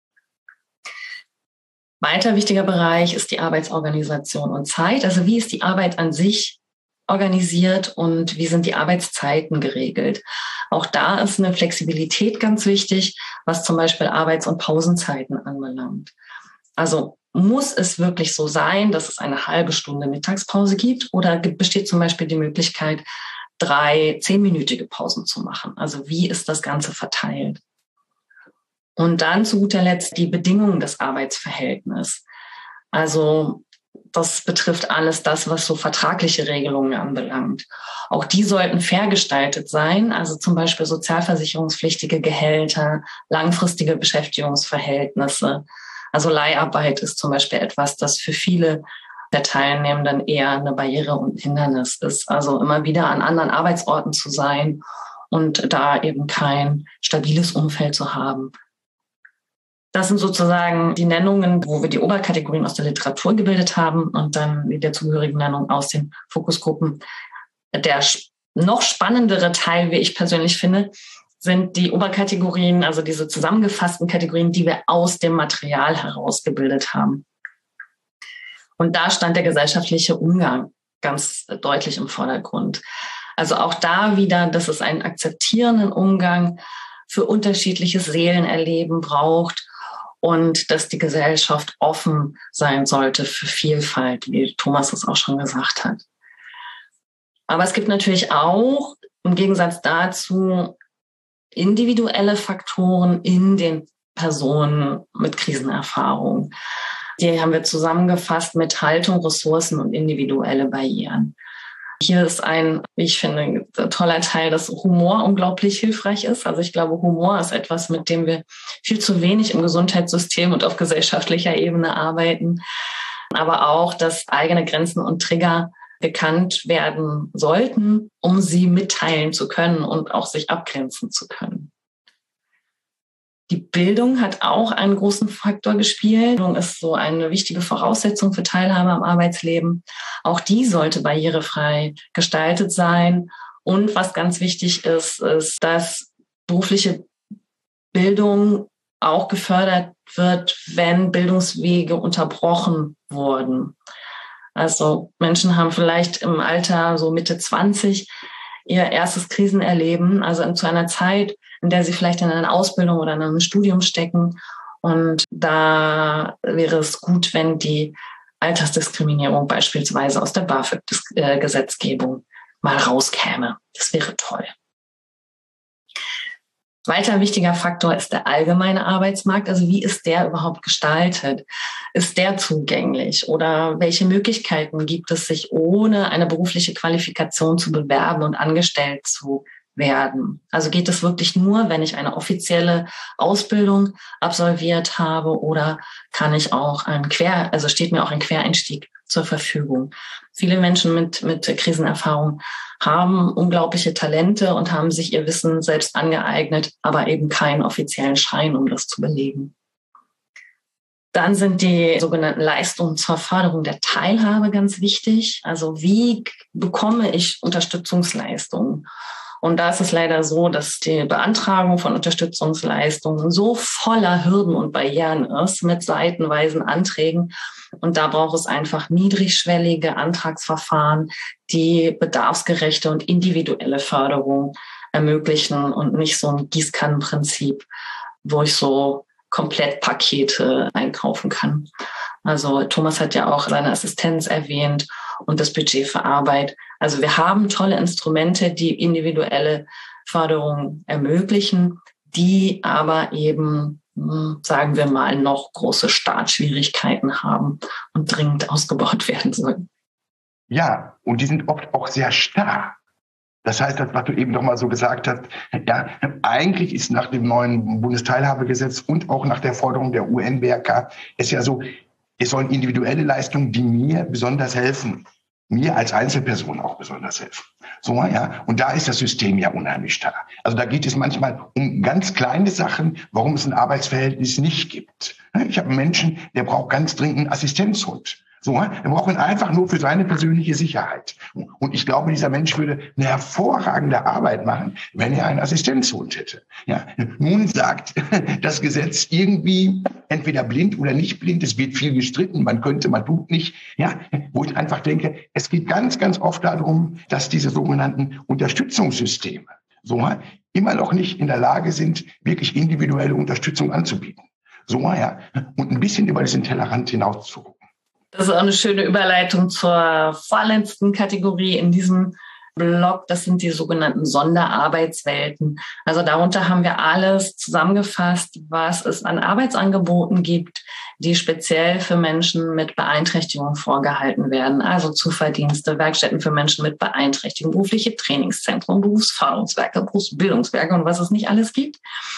Weiter wichtiger Bereich ist die Arbeitsorganisation und Zeit. Also wie ist die Arbeit an sich organisiert und wie sind die Arbeitszeiten geregelt? Auch da ist eine Flexibilität ganz wichtig, was zum Beispiel Arbeits- und Pausenzeiten anbelangt. Also muss es wirklich so sein, dass es eine halbe Stunde Mittagspause gibt oder besteht zum Beispiel die Möglichkeit, drei zehnminütige Pausen zu machen? Also wie ist das Ganze verteilt? Und dann zu guter Letzt die Bedingungen des Arbeitsverhältnisses. Also das betrifft alles das, was so vertragliche Regelungen anbelangt. Auch die sollten fair gestaltet sein, also zum Beispiel sozialversicherungspflichtige Gehälter, langfristige Beschäftigungsverhältnisse. Also Leiharbeit ist zum Beispiel etwas, das für viele der Teilnehmenden eher eine Barriere und Hindernis ist. Also immer wieder an anderen Arbeitsorten zu sein und da eben kein stabiles Umfeld zu haben. Das sind sozusagen die Nennungen, wo wir die Oberkategorien aus der Literatur gebildet haben und dann die dazugehörigen Nennungen aus den Fokusgruppen. Der noch spannendere Teil, wie ich persönlich finde, sind die Oberkategorien, also diese zusammengefassten Kategorien, die wir aus dem Material herausgebildet haben. Und da stand der gesellschaftliche Umgang ganz deutlich im Vordergrund. Also auch da wieder, dass es einen akzeptierenden Umgang für unterschiedliches Seelenerleben braucht und dass die Gesellschaft offen sein sollte für Vielfalt, wie Thomas es auch schon gesagt hat. Aber es gibt natürlich auch, im Gegensatz dazu, individuelle Faktoren in den Personen mit Krisenerfahrung. Die haben wir zusammengefasst mit Haltung, Ressourcen und individuelle Barrieren. Hier ist ein, wie ich finde, toller Teil, dass Humor unglaublich hilfreich ist. Also ich glaube, Humor ist etwas, mit dem wir viel zu wenig im Gesundheitssystem und auf gesellschaftlicher Ebene arbeiten. Aber auch, dass eigene Grenzen und Trigger bekannt werden sollten, um sie mitteilen zu können und auch sich abgrenzen zu können. Die Bildung hat auch einen großen Faktor gespielt. Bildung ist so eine wichtige Voraussetzung für Teilhabe am Arbeitsleben. Auch die sollte barrierefrei gestaltet sein. Und was ganz wichtig ist, ist, dass berufliche Bildung auch gefördert wird, wenn Bildungswege unterbrochen wurden. Also Menschen haben vielleicht im Alter so Mitte zwanzig ihr erstes Krisenerleben, also zu einer Zeit, in der sie vielleicht in einer Ausbildung oder in einem Studium stecken. Und da wäre es gut, wenn die Altersdiskriminierung beispielsweise aus der BAföG-Gesetzgebung mal rauskäme. Das wäre toll. Weiter wichtiger Faktor ist der allgemeine Arbeitsmarkt. Also wie ist der überhaupt gestaltet? Ist der zugänglich? Oder welche Möglichkeiten gibt es, sich ohne eine berufliche Qualifikation zu bewerben und angestellt zu werden? Also geht es wirklich nur, wenn ich eine offizielle Ausbildung absolviert habe, oder kann ich auch ein Quer, also steht mir auch ein Quereinstieg zur Verfügung? Viele Menschen mit, mit Krisenerfahrung haben unglaubliche Talente und haben sich ihr Wissen selbst angeeignet, aber eben keinen offiziellen Schein, um das zu belegen. Dann sind die sogenannten Leistungen zur Förderung der Teilhabe ganz wichtig. Also wie bekomme ich Unterstützungsleistungen? Und da ist es leider so, dass die Beantragung von Unterstützungsleistungen so voller Hürden und Barrieren ist mit seitenweisen Anträgen. Und da braucht es einfach niedrigschwellige Antragsverfahren, die bedarfsgerechte und individuelle Förderung ermöglichen und nicht so ein Gießkannenprinzip, wo ich so Komplettpakete einkaufen kann. Also Thomas hat ja auch seine Assistenz erwähnt und das Budget für Arbeit. Also wir haben tolle Instrumente, die individuelle Förderung ermöglichen, die aber eben sagen wir mal, noch große Startschwierigkeiten haben und dringend ausgebaut werden sollen. Ja, und die sind oft auch sehr starr. Das heißt, das, was du eben noch mal so gesagt hast, ja, eigentlich ist nach dem neuen Bundesteilhabegesetz und auch nach der Forderung der U N B R K es ja so, es sollen individuelle Leistungen, die mir besonders helfen, mir als Einzelperson auch besonders helfen. So, ja. Und da ist das System ja unheimlich starr. Also da geht es manchmal um ganz kleine Sachen, warum es ein Arbeitsverhältnis nicht gibt. Ich habe einen Menschen, der braucht ganz dringend einen Assistenzhund. So, er braucht ihn einfach nur für seine persönliche Sicherheit. Und ich glaube, dieser Mensch würde eine hervorragende Arbeit machen, wenn er einen Assistenzhund hätte. Ja, nun sagt das Gesetz irgendwie entweder blind oder nicht blind. Es wird viel gestritten. Man könnte, man tut nicht. Ja, wo ich einfach denke, es geht ganz, ganz oft darum, dass diese sogenannten Unterstützungssysteme so immer noch nicht in der Lage sind, wirklich individuelle Unterstützung anzubieten. So, ja, und ein bisschen über diesen Tellerrand hinaus zu gucken. Das ist auch eine schöne Überleitung zur vorletzten Kategorie in diesem Blog. Das sind die sogenannten Sonderarbeitswelten. Also darunter haben wir alles zusammengefasst, was es an Arbeitsangeboten gibt, die speziell für Menschen mit Beeinträchtigung vorgehalten werden. Also Zuverdienste, Werkstätten für Menschen mit Beeinträchtigung, berufliche Trainingszentren, Berufsförderungswerke, Berufsbildungswerke und was es nicht alles gibt.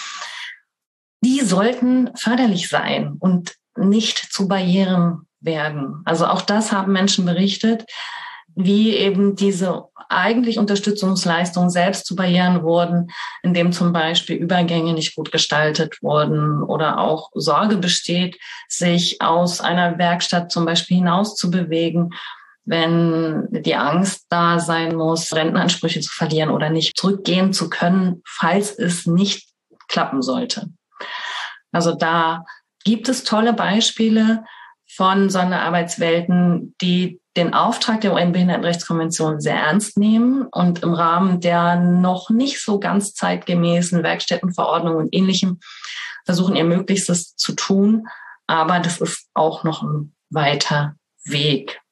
Die sollten förderlich sein und nicht zu Barrieren werden. Also auch das haben Menschen berichtet, wie eben diese eigentlich Unterstützungsleistungen selbst zu Barrieren wurden, indem zum Beispiel Übergänge nicht gut gestaltet wurden oder auch Sorge besteht, sich aus einer Werkstatt zum Beispiel hinaus zu bewegen, wenn die Angst da sein muss, Rentenansprüche zu verlieren oder nicht zurückgehen zu können, falls es nicht klappen sollte. Also da gibt es tolle Beispiele von Sonderarbeitswelten, die den Auftrag der U N-Behindertenrechtskonvention sehr ernst nehmen und im Rahmen der noch nicht so ganz zeitgemäßen Werkstättenverordnung und Ähnlichem versuchen, ihr Möglichstes zu tun. Aber das ist auch noch ein weiter Weg.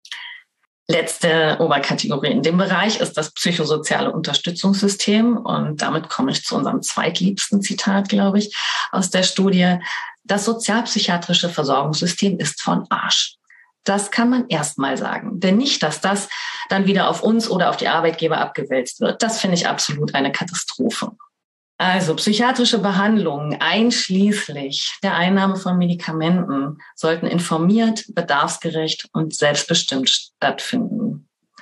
Letzte Oberkategorie in dem Bereich ist das psychosoziale Unterstützungssystem. Und damit komme ich zu unserem zweitliebsten Zitat, glaube ich, aus der Studie. Das sozialpsychiatrische Versorgungssystem ist von Arsch. Das kann man erstmal sagen. Denn nicht, dass das dann wieder auf uns oder auf die Arbeitgeber abgewälzt wird. Das finde ich absolut eine Katastrophe. Also psychiatrische Behandlungen einschließlich der Einnahme von Medikamenten sollten informiert, bedarfsgerecht und selbstbestimmt stattfinden.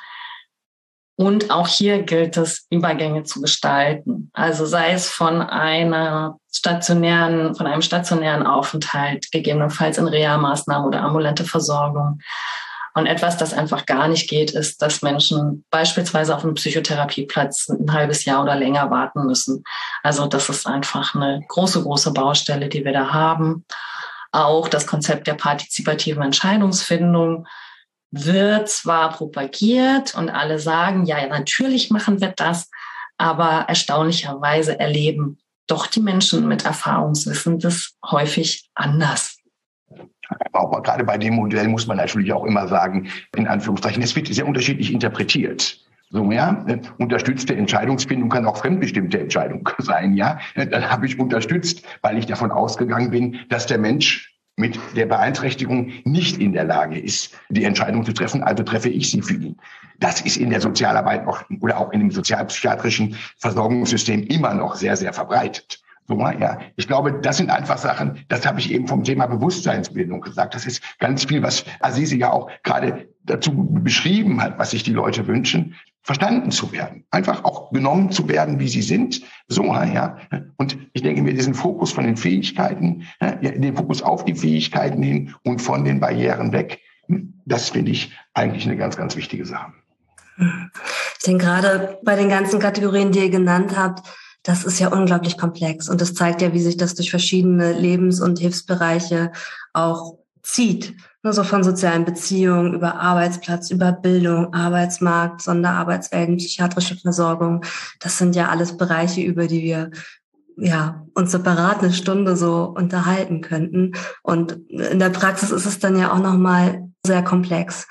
Und auch hier gilt es, Übergänge zu gestalten. Also sei es von einer stationären, von einem stationären Aufenthalt, gegebenenfalls in Reha-Maßnahmen oder ambulante Versorgung. Und etwas, das einfach gar nicht geht, ist, dass Menschen beispielsweise auf einen Psychotherapieplatz ein halbes Jahr oder länger warten müssen. Also das ist einfach eine große, große Baustelle, die wir da haben. Auch das Konzept der partizipativen Entscheidungsfindung wird zwar propagiert und alle sagen, ja, natürlich machen wir das, aber erstaunlicherweise erleben doch die Menschen mit Erfahrungswissen das häufig anders. Aber gerade bei dem Modell muss man natürlich auch immer sagen, in Anführungszeichen, es wird sehr unterschiedlich interpretiert. So, ja, unterstützte Entscheidungsfindung kann auch fremdbestimmte Entscheidung sein, ja. Dann habe ich unterstützt, weil ich davon ausgegangen bin, dass der Mensch mit der Beeinträchtigung nicht in der Lage ist, die Entscheidung zu treffen, also treffe ich sie für ihn. Das ist in der Sozialarbeit noch, oder auch in dem sozialpsychiatrischen Versorgungssystem immer noch sehr, sehr verbreitet. So, ja, ich glaube, das sind einfach Sachen, das habe ich eben vom Thema Bewusstseinsbildung gesagt. Das ist ganz viel, was Azizi ja auch gerade dazu beschrieben hat, was sich die Leute wünschen, verstanden zu werden. Einfach auch genommen zu werden, wie sie sind. So, ja. Und ich denke mir, diesen Fokus von den Fähigkeiten, den Fokus auf die Fähigkeiten hin und von den Barrieren weg, das finde ich eigentlich eine ganz, ganz wichtige Sache. Ich denke gerade bei den ganzen Kategorien, die ihr genannt habt, das ist ja unglaublich komplex und das zeigt ja, wie sich das durch verschiedene Lebens- und Hilfsbereiche auch zieht. Nur so von sozialen Beziehungen über Arbeitsplatz, über Bildung, Arbeitsmarkt, Sonderarbeitswelten, psychiatrische Versorgung. Das sind ja alles Bereiche, über die wir ja uns separat eine Stunde so unterhalten könnten. Und in der Praxis ist es dann ja auch nochmal sehr komplex.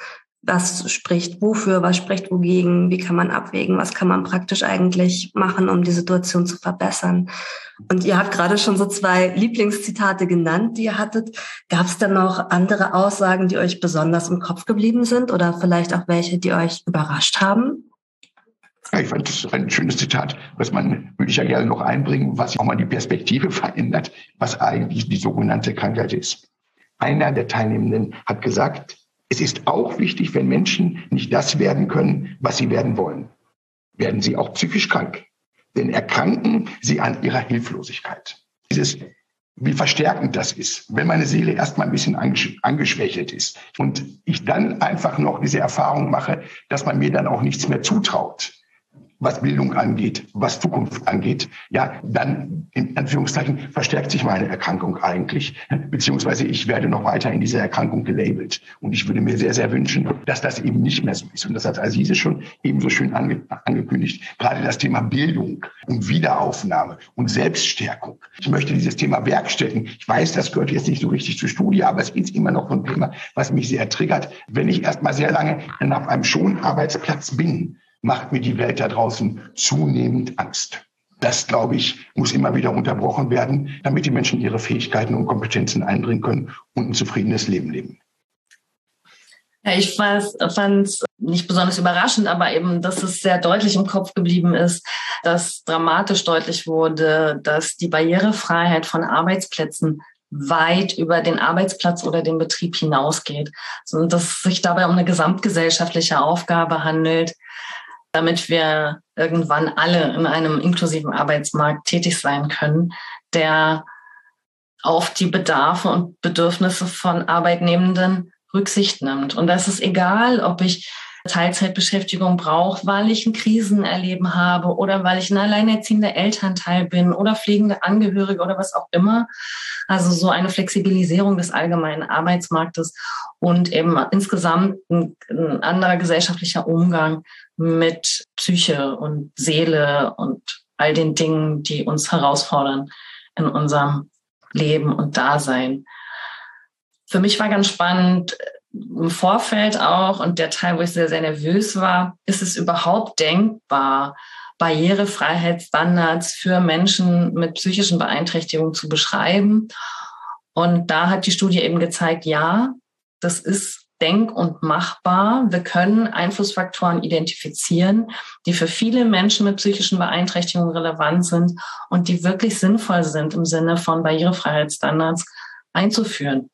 Was spricht wofür, was spricht wogegen, wie kann man abwägen, was kann man praktisch eigentlich machen, um die Situation zu verbessern. Und ihr habt gerade schon so zwei Lieblingszitate genannt, die ihr hattet. Gab es denn noch andere Aussagen, die euch besonders im Kopf geblieben sind oder vielleicht auch welche, die euch überrascht haben? Ja, ich fand das ein schönes Zitat, was man, würde ich ja gerne noch einbringen, was auch mal die Perspektive verändert, was eigentlich die sogenannte Krankheit ist. Einer der Teilnehmenden hat gesagt, es ist auch wichtig, wenn Menschen nicht das werden können, was sie werden wollen. Werden sie auch psychisch krank. Denn erkranken sie an ihrer Hilflosigkeit. Dieses, wie verstärkend das ist, wenn meine Seele erstmal ein bisschen angeschwächelt ist und ich dann einfach noch diese Erfahrung mache, dass man mir dann auch nichts mehr zutraut, was Bildung angeht, was Zukunft angeht, ja, dann in Anführungszeichen verstärkt sich meine Erkrankung eigentlich, beziehungsweise ich werde noch weiter in dieser Erkrankung gelabelt. Und ich würde mir sehr, sehr wünschen, dass das eben nicht mehr so ist. Und das hat Azize schon ebenso schön ange- angekündigt, gerade das Thema Bildung und Wiederaufnahme und Selbststärkung. Ich möchte dieses Thema Werkstätten, ich weiß, das gehört jetzt nicht so richtig zur Studie, aber es ist immer noch ein Thema, was mich sehr triggert. Wenn ich erst mal sehr lange auf einem Schonarbeitsplatz bin, macht mir die Welt da draußen zunehmend Angst. Das, glaube ich, muss immer wieder unterbrochen werden, damit die Menschen ihre Fähigkeiten und Kompetenzen einbringen können und ein zufriedenes Leben leben. Ja, ich fand es nicht besonders überraschend, aber eben, dass es sehr deutlich im Kopf geblieben ist, dass dramatisch deutlich wurde, dass die Barrierefreiheit von Arbeitsplätzen weit über den Arbeitsplatz oder den Betrieb hinausgeht. Und dass es sich dabei um eine gesamtgesellschaftliche Aufgabe handelt, damit wir irgendwann alle in einem inklusiven Arbeitsmarkt tätig sein können, der auf die Bedarfe und Bedürfnisse von Arbeitnehmenden Rücksicht nimmt. Und das ist egal, ob ich Teilzeitbeschäftigung brauche, weil ich ein Krisenerleben habe oder weil ich ein alleinerziehender Elternteil bin oder pflegende Angehörige oder was auch immer. Also so eine Flexibilisierung des allgemeinen Arbeitsmarktes und eben insgesamt ein, ein anderer gesellschaftlicher Umgang mit Psyche und Seele und all den Dingen, die uns herausfordern in unserem Leben und Dasein. Für mich war ganz spannend im Vorfeld auch, und der Teil, wo ich sehr, sehr nervös war, ist es überhaupt denkbar, Barrierefreiheitsstandards für Menschen mit psychischen Beeinträchtigungen zu beschreiben? Und da hat die Studie eben gezeigt, ja, das ist denk- und machbar. Wir können Einflussfaktoren identifizieren, die für viele Menschen mit psychischen Beeinträchtigungen relevant sind und die wirklich sinnvoll sind im Sinne von Barrierefreiheitsstandards einzuführen.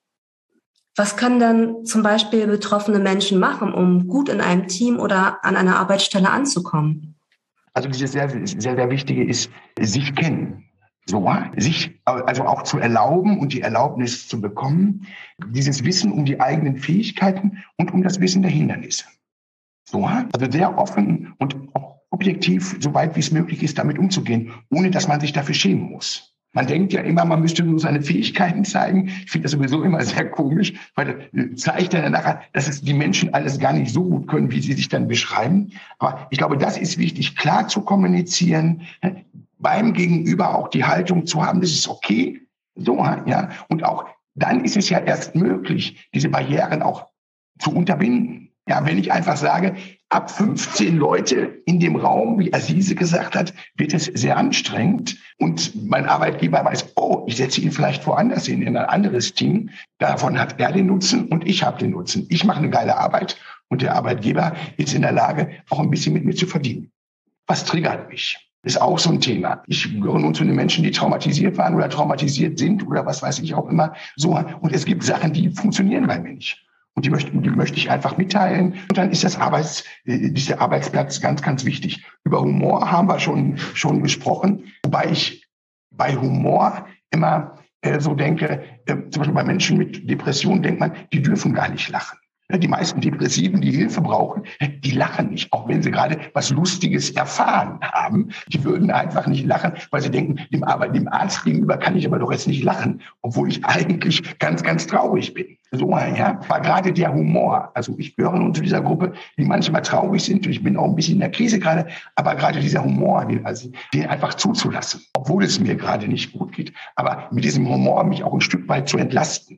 Was können denn zum Beispiel betroffene Menschen machen, um gut in einem Team oder an einer Arbeitsstelle anzukommen? Also dieses sehr, sehr, sehr Wichtige ist, sich kennen. So, sich also auch zu erlauben und die Erlaubnis zu bekommen, dieses Wissen um die eigenen Fähigkeiten und um das Wissen der Hindernisse. So, also sehr offen und auch objektiv, so weit wie es möglich ist, damit umzugehen, ohne dass man sich dafür schämen muss. Man denkt ja immer, man müsste nur seine Fähigkeiten zeigen. Ich finde das sowieso immer sehr komisch, weil das zeigt dann nachher, dass es die Menschen alles gar nicht so gut können, wie sie sich dann beschreiben. Aber ich glaube, das ist wichtig, klar zu kommunizieren, beim Gegenüber auch die Haltung zu haben, das ist okay. So, ja. Und auch dann ist es ja erst möglich, diese Barrieren auch zu unterbinden. Ja, wenn ich einfach sage, ab fünfzehn Leute in dem Raum, wie Azize gesagt hat, wird es sehr anstrengend. Und mein Arbeitgeber weiß, oh, ich setze ihn vielleicht woanders hin, in ein anderes Team. Davon hat er den Nutzen und ich habe den Nutzen. Ich mache eine geile Arbeit und der Arbeitgeber ist in der Lage, auch ein bisschen mit mir zu verdienen. Was triggert mich? Ist auch so ein Thema. Ich gehöre nun zu den Menschen, die traumatisiert waren oder traumatisiert sind oder was weiß ich auch immer. So. Und es gibt Sachen, die funktionieren bei mir nicht. Und die möchte, die möchte ich einfach mitteilen. Und dann ist das Arbeits, dieser Arbeitsplatz ganz, ganz wichtig. Über Humor haben wir schon, schon gesprochen. Wobei ich bei Humor immer äh, so denke, äh, zum Beispiel bei Menschen mit Depressionen denkt man, die dürfen gar nicht lachen. Die meisten Depressiven, die Hilfe brauchen, die lachen nicht, auch wenn sie gerade was Lustiges erfahren haben. Die würden einfach nicht lachen, weil sie denken, dem, Arbeit, dem Arzt gegenüber kann ich aber doch jetzt nicht lachen, obwohl ich eigentlich ganz, ganz traurig bin. So, ja, war gerade der Humor. Also ich gehöre nun zu dieser Gruppe, die manchmal traurig sind und ich bin auch ein bisschen in der Krise gerade, aber gerade dieser Humor, also den einfach zuzulassen, obwohl es mir gerade nicht gut geht, aber mit diesem Humor mich auch ein Stück weit zu entlasten.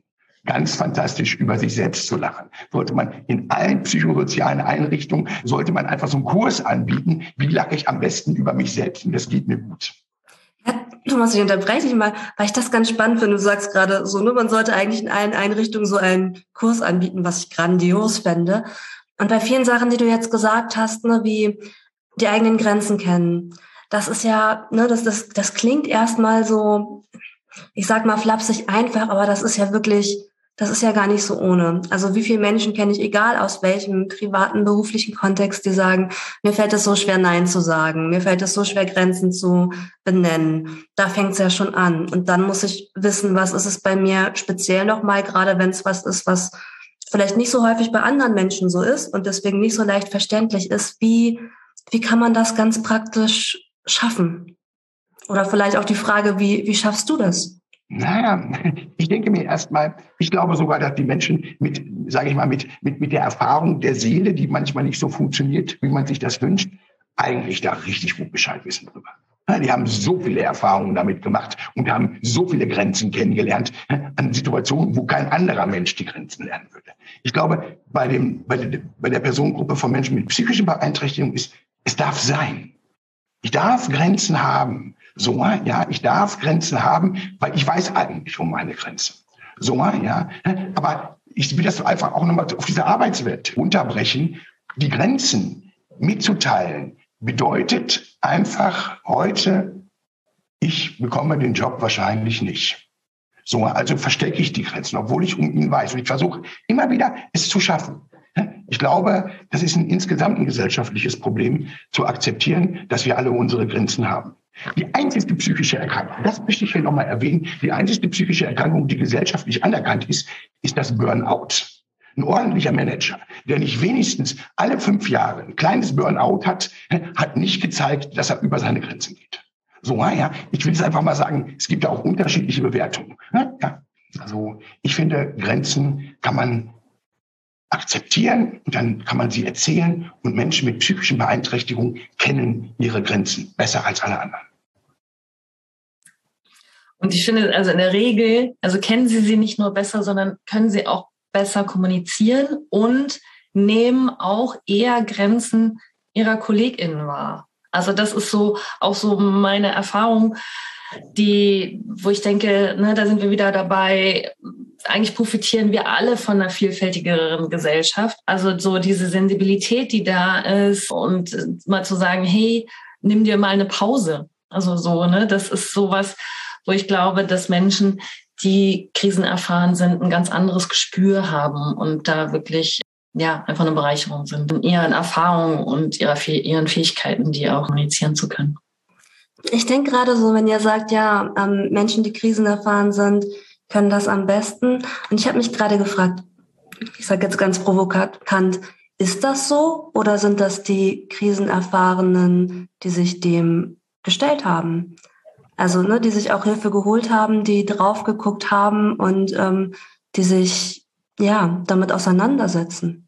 ganz fantastisch über sich selbst zu lachen. Sollte man in allen psychosozialen Einrichtungen, sollte man einfach so einen Kurs anbieten, wie lache ich am besten über mich selbst, und das geht mir gut. Ja, Thomas, ich unterbreche dich mal, weil ich das ganz spannend finde. Du sagst gerade so, ne, man sollte eigentlich in allen Einrichtungen so einen Kurs anbieten, was ich grandios fände. Und bei vielen Sachen, die du jetzt gesagt hast, ne, wie die eigenen Grenzen kennen, das ist ja, ne, das, das, das klingt erstmal so, ich sag mal flapsig einfach, aber das ist ja wirklich, das ist ja gar nicht so ohne. Also wie viele Menschen kenne ich, egal aus welchem privaten, beruflichen Kontext, die sagen, mir fällt es so schwer, Nein zu sagen, mir fällt es so schwer, Grenzen zu benennen. Da fängt es ja schon an. Und dann muss ich wissen, was ist es bei mir speziell nochmal, gerade wenn es was ist, was vielleicht nicht so häufig bei anderen Menschen so ist und deswegen nicht so leicht verständlich ist. Wie, wie kann man das ganz praktisch schaffen? Oder vielleicht auch die Frage, wie, wie schaffst du das? Naja, ich denke mir erstmal, ich glaube sogar, dass die Menschen mit, sage ich mal, mit, mit, mit der Erfahrung der Seele, die manchmal nicht so funktioniert, wie man sich das wünscht, eigentlich da richtig gut Bescheid wissen drüber. Die haben so viele Erfahrungen damit gemacht und haben so viele Grenzen kennengelernt an Situationen, wo kein anderer Mensch die Grenzen lernen würde. Ich glaube, bei dem, bei der, bei der Personengruppe von Menschen mit psychischen Beeinträchtigungen ist, es darf sein. Ich darf Grenzen haben. So, ja, ich darf Grenzen haben, weil ich weiß eigentlich um meine Grenzen. So, ja, aber ich will das einfach auch nochmal auf diese Arbeitswelt unterbrechen. Die Grenzen mitzuteilen bedeutet einfach heute, ich bekomme den Job wahrscheinlich nicht. So, also verstecke ich die Grenzen, obwohl ich um ihn weiß. Und ich versuche immer wieder, es zu schaffen. Ich glaube, das ist ein insgesamt ein gesellschaftliches Problem, zu akzeptieren, dass wir alle unsere Grenzen haben. Die einzige psychische Erkrankung, das möchte ich hier nochmal erwähnen, die einzige psychische Erkrankung, die gesellschaftlich anerkannt ist, ist das Burnout. Ein ordentlicher Manager, der nicht wenigstens alle fünf Jahre ein kleines Burnout hat, hat nicht gezeigt, dass er über seine Grenzen geht. So, ja, ich will es einfach mal sagen, es gibt ja auch unterschiedliche Bewertungen. Ja, also ich finde, Grenzen kann man akzeptieren und dann kann man sie erzählen, und Menschen mit psychischen Beeinträchtigungen kennen ihre Grenzen besser als alle anderen. Und ich finde, also in der Regel, also kennen sie sie nicht nur besser, sondern können sie auch besser kommunizieren und nehmen auch eher Grenzen ihrer KollegInnen wahr. Also das ist so auch so meine Erfahrung, die, wo ich denke, ne, da sind wir wieder dabei. Eigentlich profitieren wir alle von einer vielfältigeren Gesellschaft. Also so diese Sensibilität, die da ist, und mal zu sagen, hey, nimm dir mal eine Pause. Also so, ne, das ist sowas, wo ich glaube, dass Menschen, die Krisen erfahren sind, ein ganz anderes Gespür haben und da wirklich, ja, einfach eine Bereicherung sind in ihren Erfahrungen und ihrer, ihren Fähigkeiten, die auch kommunizieren zu können. Ich denke gerade so, wenn ihr sagt, ja, ähm, Menschen, die Krisen erfahren sind, können das am besten. Und ich habe mich gerade gefragt, ich sage jetzt ganz provokant, ist das so oder sind das die Krisenerfahrenen, die sich dem gestellt haben? Also, ne, die sich auch Hilfe geholt haben, die drauf geguckt haben und ähm, die sich ja damit auseinandersetzen.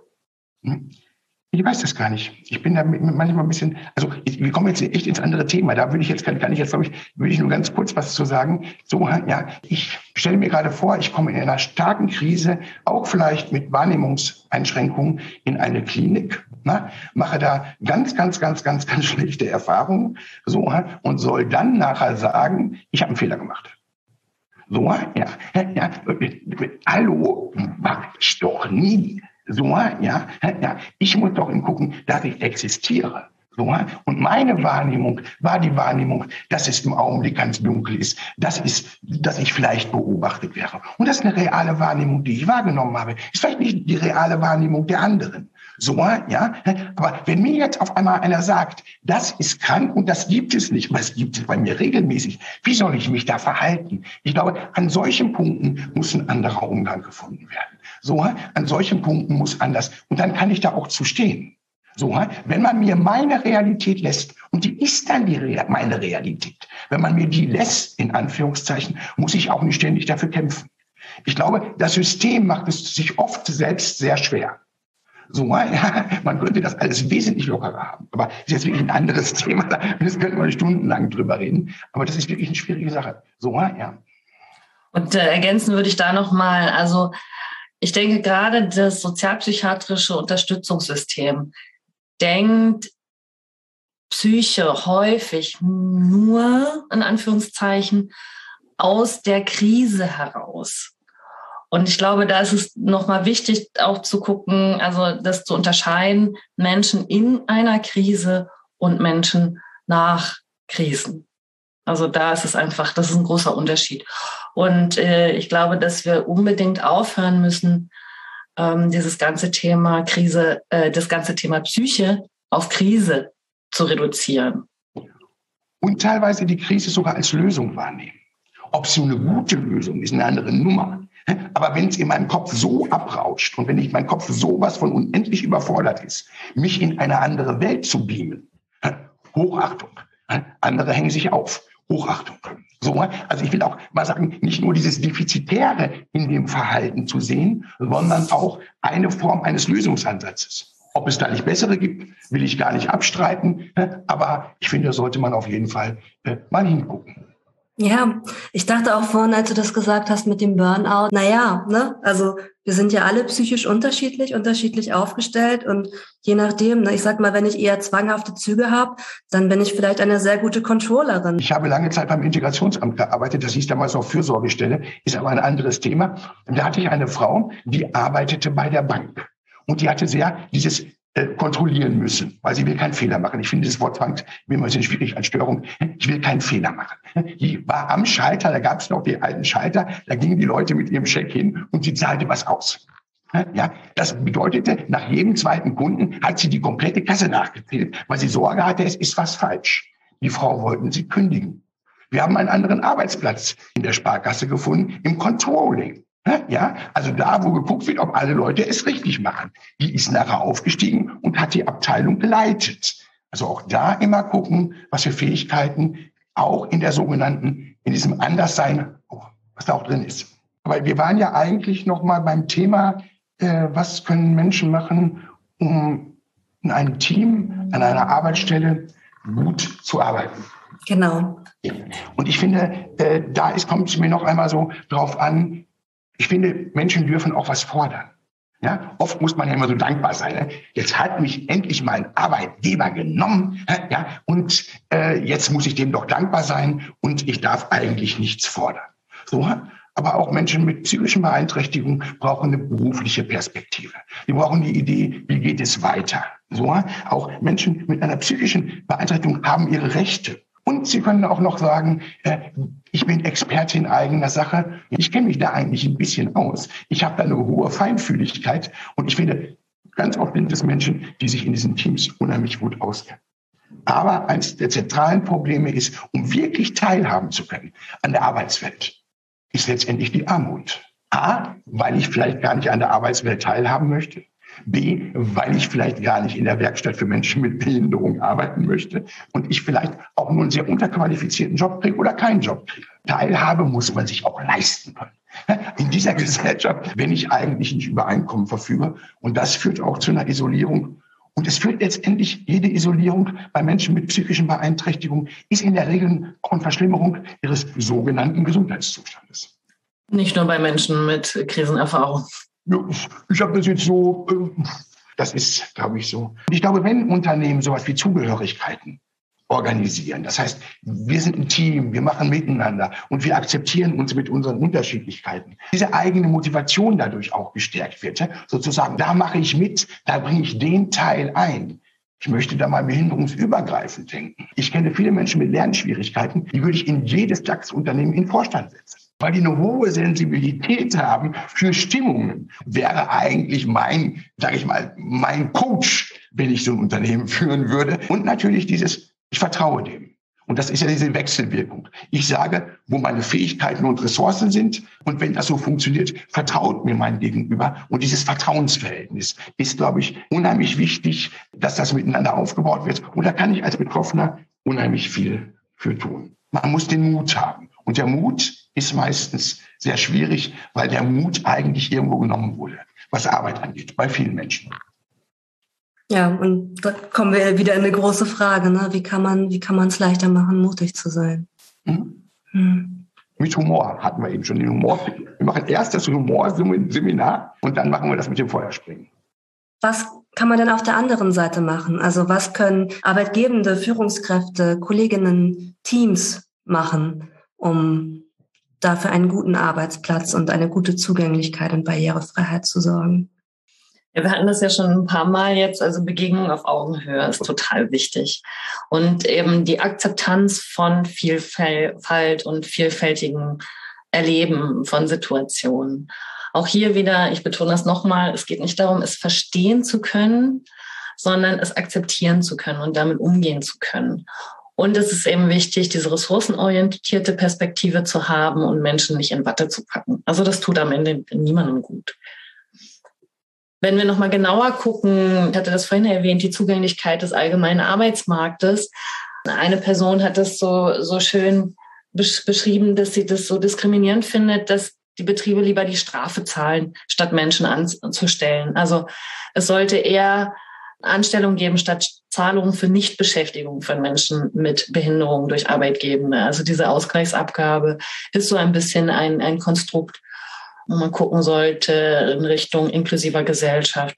Ich weiß das gar nicht. Ich bin da manchmal ein bisschen, also ich, wir kommen jetzt echt ins andere Thema. Da würde ich jetzt, kann, kann ich jetzt, glaube ich, würde ich nur ganz kurz was zu sagen. So, ja, ich stelle mir gerade vor, ich komme in einer starken Krise, auch vielleicht mit Wahrnehmungseinschränkungen, in eine Klinik, na, mache da ganz, ganz, ganz, ganz, ganz schlechte Erfahrungen, so, und soll dann nachher sagen, ich habe einen Fehler gemacht. So, ja, ja, hallo, mach ich doch nie. So, ja, ja, ich muss doch gucken, dass ich existiere. So, und meine Wahrnehmung war die Wahrnehmung, dass es im Augenblick ganz dunkel ist, das ist, dass ich vielleicht beobachtet wäre. Und das ist eine reale Wahrnehmung, die ich wahrgenommen habe. Ist vielleicht nicht die reale Wahrnehmung der anderen. So, ja, aber wenn mir jetzt auf einmal einer sagt, das ist krank und das gibt es nicht, aber es gibt es bei mir regelmäßig, wie soll ich mich da verhalten? Ich glaube, an solchen Punkten muss ein anderer Umgang gefunden werden. So, an solchen Punkten muss anders. Und dann kann ich da auch zu stehen. So, wenn man mir meine Realität lässt, und die ist dann die Re- meine Realität, wenn man mir die lässt, in Anführungszeichen, muss ich auch nicht ständig dafür kämpfen. Ich glaube, das System macht es sich oft selbst sehr schwer. So, ja, man könnte das alles wesentlich lockerer haben. Aber das ist jetzt wirklich ein anderes Thema. Das könnte man stundenlang drüber reden. Aber das ist wirklich eine schwierige Sache. So, ja. Und äh, ergänzen würde ich da nochmal, also ich denke gerade das sozialpsychiatrische Unterstützungssystem denkt Psyche häufig nur, in Anführungszeichen, aus der Krise heraus. Und ich glaube, da ist es nochmal wichtig, auch zu gucken, also das zu unterscheiden, Menschen in einer Krise und Menschen nach Krisen. Also da ist es einfach, das ist ein großer Unterschied. Und äh, ich glaube, dass wir unbedingt aufhören müssen, ähm, dieses ganze Thema Krise, äh, das ganze Thema Psyche auf Krise zu reduzieren. Und teilweise die Krise sogar als Lösung wahrnehmen. Ob es so eine gute Lösung ist, eine andere Nummer. Aber wenn es in meinem Kopf so abrauscht und wenn ich mein Kopf sowas von unendlich überfordert ist, mich in eine andere Welt zu beamen, Hochachtung. Andere hängen sich auf. Hochachtung. So, also ich will auch mal sagen, nicht nur dieses Defizitäre in dem Verhalten zu sehen, sondern auch eine Form eines Lösungsansatzes. Ob es da nicht bessere gibt, will ich gar nicht abstreiten. Aber ich finde, da sollte man auf jeden Fall mal hingucken. Ja, ich dachte auch vorhin, als du das gesagt hast mit dem Burnout, naja, ne, also wir sind ja alle psychisch unterschiedlich, unterschiedlich aufgestellt und je nachdem, ne, ich sag mal, wenn ich eher zwanghafte Züge habe, dann bin ich vielleicht eine sehr gute Controllerin. Ich habe lange Zeit beim Integrationsamt gearbeitet, das hieß damals noch Fürsorgestelle, ist aber ein anderes Thema. Und da hatte ich eine Frau, die arbeitete bei der Bank und die hatte sehr dieses äh, kontrollieren müssen, weil sie will keinen Fehler machen. Ich finde das Wort Zwang mir immer sehr schwierig als Störung. Ich will keinen Fehler machen. Die war am Schalter, da gab es noch die alten Schalter, da gingen die Leute mit ihrem Scheck hin und sie zahlte was aus. Ja, das bedeutete, nach jedem zweiten Kunden hat sie die komplette Kasse nachgezählt, weil sie Sorge hatte, es ist was falsch. Die Frau wollten sie kündigen. Wir haben einen anderen Arbeitsplatz in der Sparkasse gefunden, im Controlling. Ja, also da, wo geguckt wird, ob alle Leute es richtig machen. Die ist nachher aufgestiegen und hat die Abteilung geleitet. Also auch da immer gucken, was für Fähigkeiten auch in der sogenannten, in diesem Anderssein, oh, was da auch drin ist. Aber wir waren ja eigentlich noch mal beim Thema, äh, was können Menschen machen, um in einem Team, an einer Arbeitsstelle gut zu arbeiten. Genau. Ja. Und ich finde, äh, da ist, kommt es mir noch einmal so drauf an, ich finde, Menschen dürfen auch was fordern. Ja, oft muss man ja immer so dankbar sein. Ne? Jetzt hat mich endlich mein Arbeitgeber genommen. Ja, und äh, jetzt muss ich dem doch dankbar sein und ich darf eigentlich nichts fordern. So, aber auch Menschen mit psychischen Beeinträchtigungen brauchen eine berufliche Perspektive. Die brauchen die Idee, wie geht es weiter. So, auch Menschen mit einer psychischen Beeinträchtigung haben ihre Rechte. Und sie können auch noch sagen, äh, ich bin Experte in eigener Sache. Ich kenne mich da eigentlich ein bisschen aus. Ich habe da eine hohe Feinfühligkeit. Und ich finde, ganz oft sind es Menschen, die sich in diesen Teams unheimlich gut auskennen. Aber eines der zentralen Probleme ist, um wirklich teilhaben zu können an der Arbeitswelt, ist letztendlich die Armut. A, weil ich vielleicht gar nicht an der Arbeitswelt teilhaben möchte. B, weil ich vielleicht gar nicht in der Werkstatt für Menschen mit Behinderung arbeiten möchte und ich vielleicht auch nur einen sehr unterqualifizierten Job kriege oder keinen Job kriege. Teilhabe muss man sich auch leisten können. In dieser Gesellschaft, wenn ich eigentlich nicht über Einkommen verfüge. Und das führt auch zu einer Isolierung. Und es führt letztendlich, jede Isolierung bei Menschen mit psychischen Beeinträchtigungen ist in der Regel auch eine Verschlimmerung ihres sogenannten Gesundheitszustandes. Nicht nur bei Menschen mit Krisenerfahrung. Ja, ich ich habe das jetzt so, äh, das ist, glaube ich, so. Ich glaube, wenn Unternehmen sowas wie Zugehörigkeiten organisieren, das heißt, wir sind ein Team, wir machen miteinander und wir akzeptieren uns mit unseren Unterschiedlichkeiten, diese eigene Motivation dadurch auch gestärkt wird, sozusagen, da mache ich mit, da bringe ich den Teil ein. Ich möchte da mal behinderungsübergreifend denken. Ich kenne viele Menschen mit Lernschwierigkeiten, die würde ich in jedes DAX-Unternehmen in den Vorstand setzen. Weil die eine hohe Sensibilität haben für Stimmungen, wäre eigentlich mein, sage ich mal, mein Coach, wenn ich so ein Unternehmen führen würde. Und natürlich dieses, ich vertraue dem. Und das ist ja diese Wechselwirkung. Ich sage, wo meine Fähigkeiten und Ressourcen sind. Und wenn das so funktioniert, vertraut mir mein Gegenüber. Und dieses Vertrauensverhältnis ist, glaube ich, unheimlich wichtig, dass das miteinander aufgebaut wird. Und da kann ich als Betroffener unheimlich viel für tun. Man muss den Mut haben. Und der Mut ist meistens sehr schwierig, weil der Mut eigentlich irgendwo genommen wurde, was Arbeit angeht, bei vielen Menschen. Ja, und da kommen wir wieder in eine große Frage, ne? Wie kann man, wie kann man es leichter machen, mutig zu sein? Mhm. Hm. mit Humor, hatten wir eben schon den Humor. Wir machen erst das Humorseminar und dann machen wir das mit dem Feuerspringen. Was kann man denn auf der anderen Seite machen? Also was können arbeitgebende Führungskräfte, Kolleginnen, Teams machen, um dafür einen guten Arbeitsplatz und eine gute Zugänglichkeit und Barrierefreiheit zu sorgen? Ja, wir hatten das ja schon ein paar Mal jetzt, also Begegnung auf Augenhöhe ist total wichtig. Und eben die Akzeptanz von Vielfalt und vielfältigen Erleben von Situationen. Auch hier wieder, ich betone das nochmal, es geht nicht darum, es verstehen zu können, sondern es akzeptieren zu können und damit umgehen zu können. Und es ist eben wichtig, diese ressourcenorientierte Perspektive zu haben und Menschen nicht in Watte zu packen. Also das tut am Ende niemandem gut. Wenn wir nochmal genauer gucken, ich hatte das vorhin erwähnt, die Zugänglichkeit des allgemeinen Arbeitsmarktes. Eine Person hat das so, so schön besch- beschrieben, dass sie das so diskriminierend findet, dass die Betriebe lieber die Strafe zahlen, statt Menschen anzustellen. Also es sollte eher Anstellung geben statt Zahlungen für Nichtbeschäftigung von Menschen mit Behinderung durch Arbeitgebende. Also diese Ausgleichsabgabe ist so ein bisschen ein, ein Konstrukt, wo man gucken sollte in Richtung inklusiver Gesellschaft.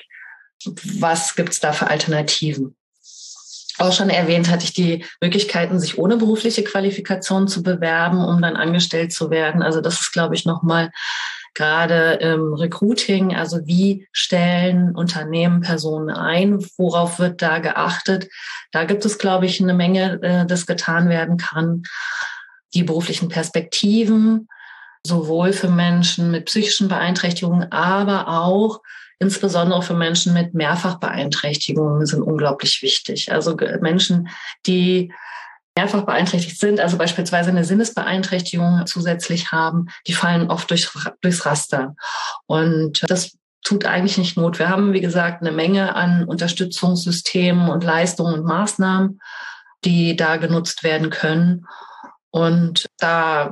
Was gibt's da für Alternativen? Auch schon erwähnt hatte ich die Möglichkeiten, sich ohne berufliche Qualifikation zu bewerben, um dann angestellt zu werden. Also das ist, glaube ich, nochmal gerade im Recruiting, also wie stellen Unternehmen Personen ein, worauf wird da geachtet? Da gibt es, glaube ich, eine Menge, äh, das getan werden kann. Die beruflichen Perspektiven, sowohl für Menschen mit psychischen Beeinträchtigungen, aber auch insbesondere für Menschen mit Mehrfachbeeinträchtigungen sind unglaublich wichtig. Also Menschen, die mehrfach beeinträchtigt sind, also beispielsweise eine Sinnesbeeinträchtigung zusätzlich haben, die fallen oft durch, durchs Raster. Und das tut eigentlich nicht Not. Wir haben, wie gesagt, eine Menge an Unterstützungssystemen und Leistungen und Maßnahmen, die da genutzt werden können. Und da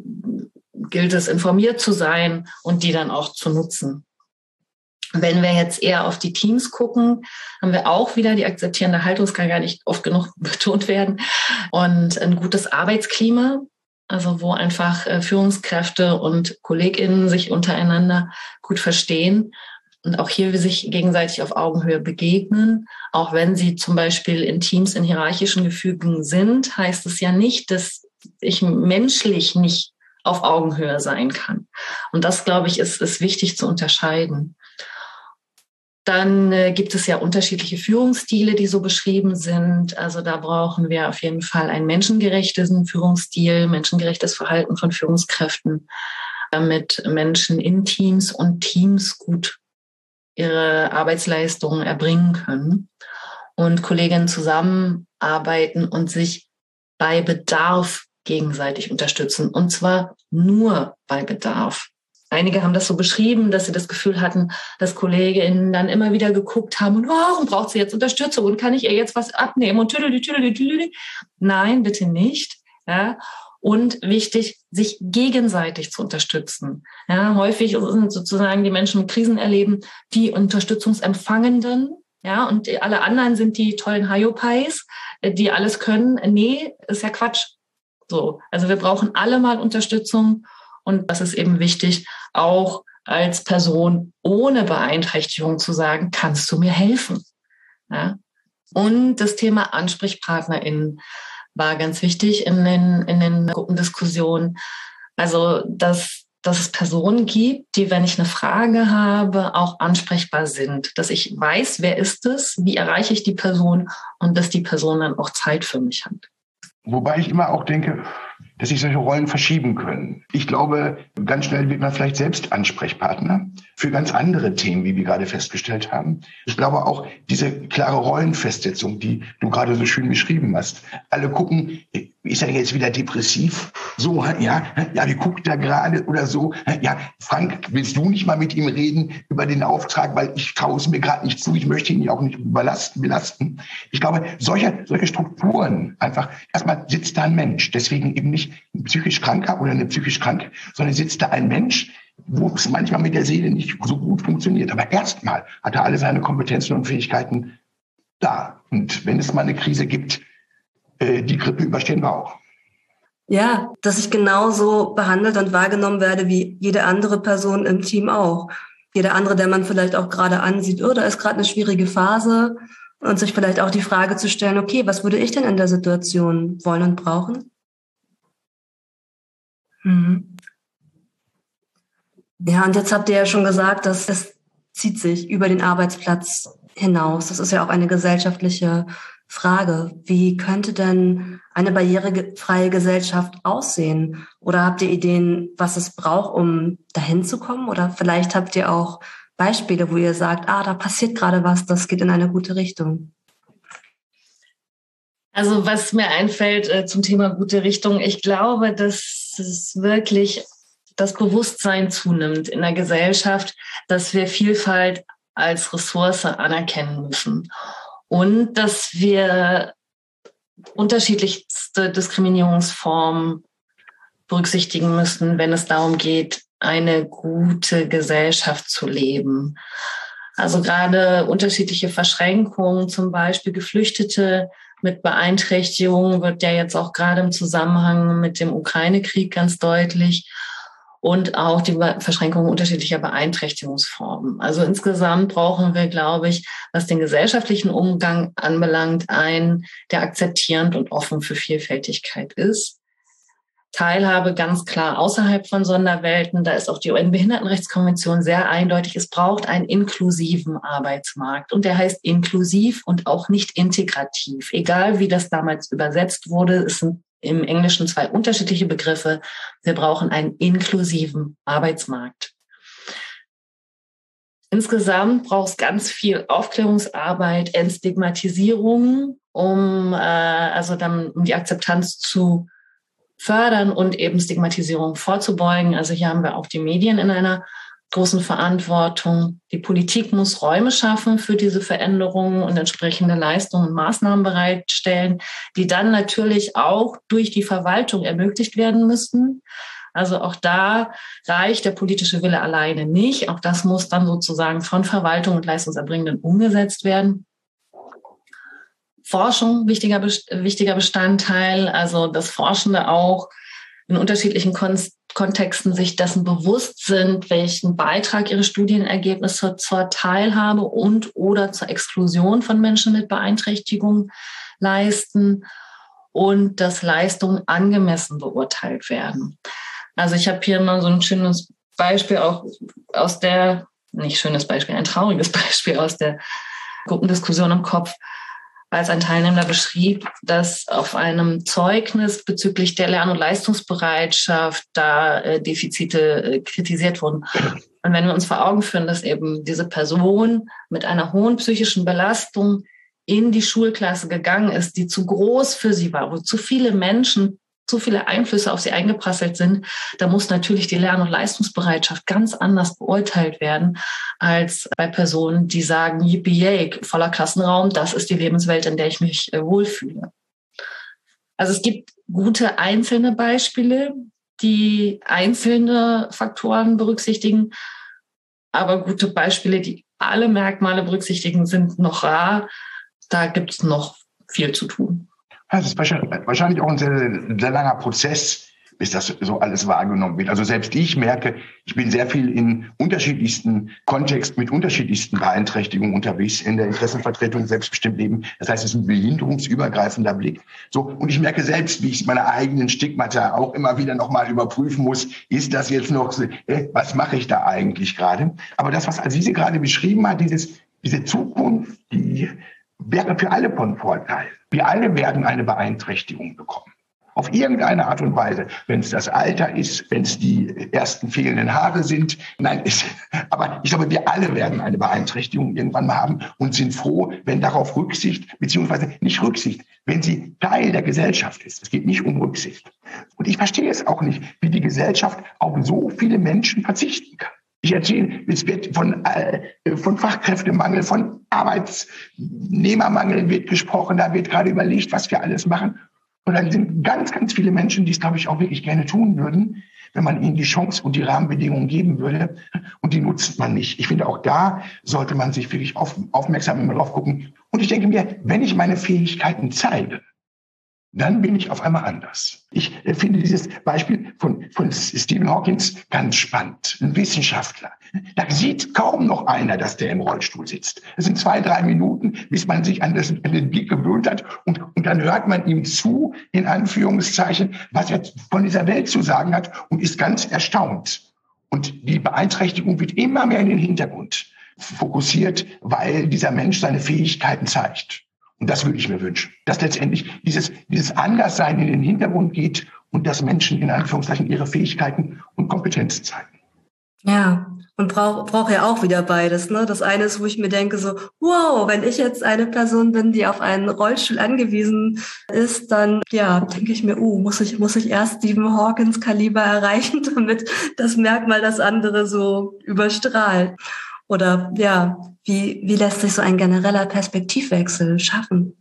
gilt es, informiert zu sein und die dann auch zu nutzen. Wenn wir jetzt eher auf die Teams gucken, haben wir auch wieder die akzeptierende Haltung, das kann gar nicht oft genug betont werden, und ein gutes Arbeitsklima, also wo einfach Führungskräfte und KollegInnen sich untereinander gut verstehen und auch hier sich gegenseitig auf Augenhöhe begegnen. Auch wenn sie zum Beispiel in Teams in hierarchischen Gefügen sind, heißt es ja nicht, dass ich menschlich nicht auf Augenhöhe sein kann. Und das, glaube ich, ist, ist wichtig zu unterscheiden. Dann äh, gibt es ja unterschiedliche Führungsstile, die so beschrieben sind. Also da brauchen wir auf jeden Fall einen menschengerechten Führungsstil, menschengerechtes Verhalten von Führungskräften, damit Menschen in Teams und Teams gut ihre Arbeitsleistungen erbringen können und Kolleginnen zusammenarbeiten und sich bei Bedarf gegenseitig unterstützen. Und zwar nur bei Bedarf. Einige haben das so beschrieben, dass sie das Gefühl hatten, dass KollegInnen dann immer wieder geguckt haben und oh, warum braucht sie jetzt Unterstützung und kann ich ihr jetzt was abnehmen und tüdeli, tüdeli, tüdeli. Nein, bitte nicht. Ja. Und wichtig, sich gegenseitig zu unterstützen. Ja, häufig sind sozusagen die Menschen mit Krisen erleben, die Unterstützungsempfangenden, ja, und alle anderen sind die tollen Hyopies, die alles können. Nee, ist ja Quatsch. So. Also wir brauchen alle mal Unterstützung. Und das ist eben wichtig, auch als Person ohne Beeinträchtigung zu sagen, kannst du mir helfen? Ja? Und das Thema AnsprechpartnerInnen war ganz wichtig in den, in den Gruppendiskussionen. Also, dass, dass es Personen gibt, die, wenn ich eine Frage habe, auch ansprechbar sind. Dass ich weiß, wer ist es, wie erreiche ich die Person und dass die Person dann auch Zeit für mich hat. Wobei ich immer auch denke, dass sich solche Rollen verschieben können. Ich glaube, ganz schnell wird man vielleicht selbst Ansprechpartner für ganz andere Themen, wie wir gerade festgestellt haben. Ich glaube auch, diese klare Rollenfestsetzung, die du gerade so schön beschrieben hast. Alle gucken, ist er jetzt wieder depressiv? So, ja, ja, wie guckt er gerade oder so? Ja, Frank, willst du nicht mal mit ihm reden über den Auftrag, weil ich traue es mir gerade nicht zu, ich möchte ihn ja auch nicht überlasten, belasten. Ich glaube, solche, solche Strukturen, einfach, erstmal sitzt da ein Mensch, deswegen eben nicht ein psychisch Kranker oder eine psychisch Kranke, sondern sitzt da ein Mensch, wo es manchmal mit der Seele nicht so gut funktioniert. Aber erstmal hat er alle seine Kompetenzen und Fähigkeiten da. Und wenn es mal eine Krise gibt, äh, die Grippe überstehen wir auch. Ja, dass ich genauso behandelt und wahrgenommen werde wie jede andere Person im Team auch. Jeder andere, der man vielleicht auch gerade ansieht, oh, da ist gerade eine schwierige Phase, und sich vielleicht auch die Frage zu stellen, okay, was würde ich denn in der Situation wollen und brauchen? Mhm. Ja, und jetzt habt ihr ja schon gesagt, dass es zieht sich über den Arbeitsplatz hinaus. Das ist ja auch eine gesellschaftliche Frage. Wie könnte denn eine barrierefreie Gesellschaft aussehen? Oder habt ihr Ideen, was es braucht, um dahin zu kommen? Oder vielleicht habt ihr auch Beispiele, wo ihr sagt, ah, da passiert gerade was, das geht in eine gute Richtung. Also was mir einfällt äh, zum Thema gute Richtung, ich glaube, dass es wirklich das Bewusstsein zunimmt in der Gesellschaft, dass wir Vielfalt als Ressource anerkennen müssen und dass wir unterschiedlichste Diskriminierungsformen berücksichtigen müssen, wenn es darum geht, eine gute Gesellschaft zu leben. Also gerade unterschiedliche Verschränkungen, zum Beispiel Geflüchtete mit Beeinträchtigungen, wird ja jetzt auch gerade im Zusammenhang mit dem Ukraine-Krieg ganz deutlich, und auch die Verschränkung unterschiedlicher Beeinträchtigungsformen. Also insgesamt brauchen wir, glaube ich, was den gesellschaftlichen Umgang anbelangt, einen, der akzeptierend und offen für Vielfältigkeit ist. Teilhabe ganz klar außerhalb von Sonderwelten. Da ist auch die U N-Behindertenrechtskonvention sehr eindeutig. Es braucht einen inklusiven Arbeitsmarkt. Und der heißt inklusiv und auch nicht integrativ. Egal, wie das damals übersetzt wurde, es sind im Englischen zwei unterschiedliche Begriffe. Wir brauchen einen inklusiven Arbeitsmarkt. Insgesamt braucht es ganz viel Aufklärungsarbeit, Entstigmatisierung, um, äh, also dann, um die Akzeptanz zu fördern und eben Stigmatisierung vorzubeugen. Also hier haben wir auch die Medien in einer großen Verantwortung. Die Politik muss Räume schaffen für diese Veränderungen und entsprechende Leistungen und Maßnahmen bereitstellen, die dann natürlich auch durch die Verwaltung ermöglicht werden müssen. Also auch da reicht der politische Wille alleine nicht. Auch das muss dann sozusagen von Verwaltung und Leistungserbringenden umgesetzt werden. Forschung, wichtiger, wichtiger Bestandteil, also dass Forschende auch in unterschiedlichen Kon- Kontexten sich dessen bewusst sind, welchen Beitrag ihre Studienergebnisse zur Teilhabe und oder zur Exklusion von Menschen mit Beeinträchtigung leisten und dass Leistungen angemessen beurteilt werden. Also ich habe hier mal so ein schönes Beispiel auch aus der, nicht schönes Beispiel, ein trauriges Beispiel aus der Gruppendiskussion im Kopf, als ein Teilnehmer beschrieb, dass auf einem Zeugnis bezüglich der Lern- und Leistungsbereitschaft da äh, Defizite äh, kritisiert wurden. Und wenn wir uns vor Augen führen, dass eben diese Person mit einer hohen psychischen Belastung in die Schulklasse gegangen ist, die zu groß für sie war, wo zu viele Menschen, zu viele Einflüsse auf sie eingeprasselt sind, da muss natürlich die Lern- und Leistungsbereitschaft ganz anders beurteilt werden als bei Personen, die sagen, yippie yay, voller Klassenraum, das ist die Lebenswelt, in der ich mich äh, wohlfühle. Also es gibt gute einzelne Beispiele, die einzelne Faktoren berücksichtigen, aber gute Beispiele, die alle Merkmale berücksichtigen, sind noch rar. Da gibt es noch viel zu tun. Das ist wahrscheinlich auch ein sehr, sehr langer Prozess, bis das so alles wahrgenommen wird. Also selbst ich merke, ich bin sehr viel in unterschiedlichsten Kontexten mit unterschiedlichsten Beeinträchtigungen unterwegs in der Interessenvertretung selbstbestimmt Leben. Das heißt, es ist ein behinderungsübergreifender Blick. So, und ich merke selbst, wie ich meine eigenen Stigmata auch immer wieder nochmal überprüfen muss. Ist das jetzt noch, äh, was mache ich da eigentlich gerade? Aber das, was Azize gerade beschrieben hat, dieses, diese Zukunft, die wäre für alle von Vorteil. Wir alle werden eine Beeinträchtigung bekommen. Auf irgendeine Art und Weise. Wenn es das Alter ist, wenn es die ersten fehlenden Haare sind. Nein, ist, aber ich glaube, wir alle werden eine Beeinträchtigung irgendwann mal haben und sind froh, wenn darauf Rücksicht, beziehungsweise nicht Rücksicht, wenn sie Teil der Gesellschaft ist. Es geht nicht um Rücksicht. Und ich verstehe es auch nicht, wie die Gesellschaft auf so viele Menschen verzichten kann. Ich erzähle, es wird von, äh, von Fachkräftemangel, von Arbeitsnehmermangel wird gesprochen, da wird gerade überlegt, was wir alles machen. Und dann sind ganz, ganz viele Menschen, die es, glaube ich, auch wirklich gerne tun würden, wenn man ihnen die Chance und die Rahmenbedingungen geben würde. Und die nutzt man nicht. Ich finde, auch da sollte man sich wirklich auf, aufmerksam immer drauf gucken. Und ich denke mir, wenn ich meine Fähigkeiten zeige, dann bin ich auf einmal anders. Ich finde dieses Beispiel von, von Stephen Hawkins ganz spannend. Ein Wissenschaftler. Da sieht kaum noch einer, dass der im Rollstuhl sitzt. Es sind zwei, drei Minuten, bis man sich an, das, an den Blick gewöhnt hat. Und, und dann hört man ihm zu, in Anführungszeichen, was er von dieser Welt zu sagen hat und ist ganz erstaunt. Und die Beeinträchtigung wird immer mehr in den Hintergrund fokussiert, weil dieser Mensch seine Fähigkeiten zeigt. Und das würde ich mir wünschen, dass letztendlich dieses, dieses Anderssein in den Hintergrund geht und dass Menschen in Anführungszeichen ihre Fähigkeiten und Kompetenzen zeigen. Ja, und braucht braucht ja auch wieder beides. Ne? Das eine ist, wo ich mir denke so, wow, wenn ich jetzt eine Person bin, die auf einen Rollstuhl angewiesen ist, dann ja, denke ich mir, uh, muss ich muss ich erst Stephen Hawkins Kaliber erreichen, damit das Merkmal das andere so überstrahlt. Oder ja, wie, wie lässt sich so ein genereller Perspektivwechsel schaffen?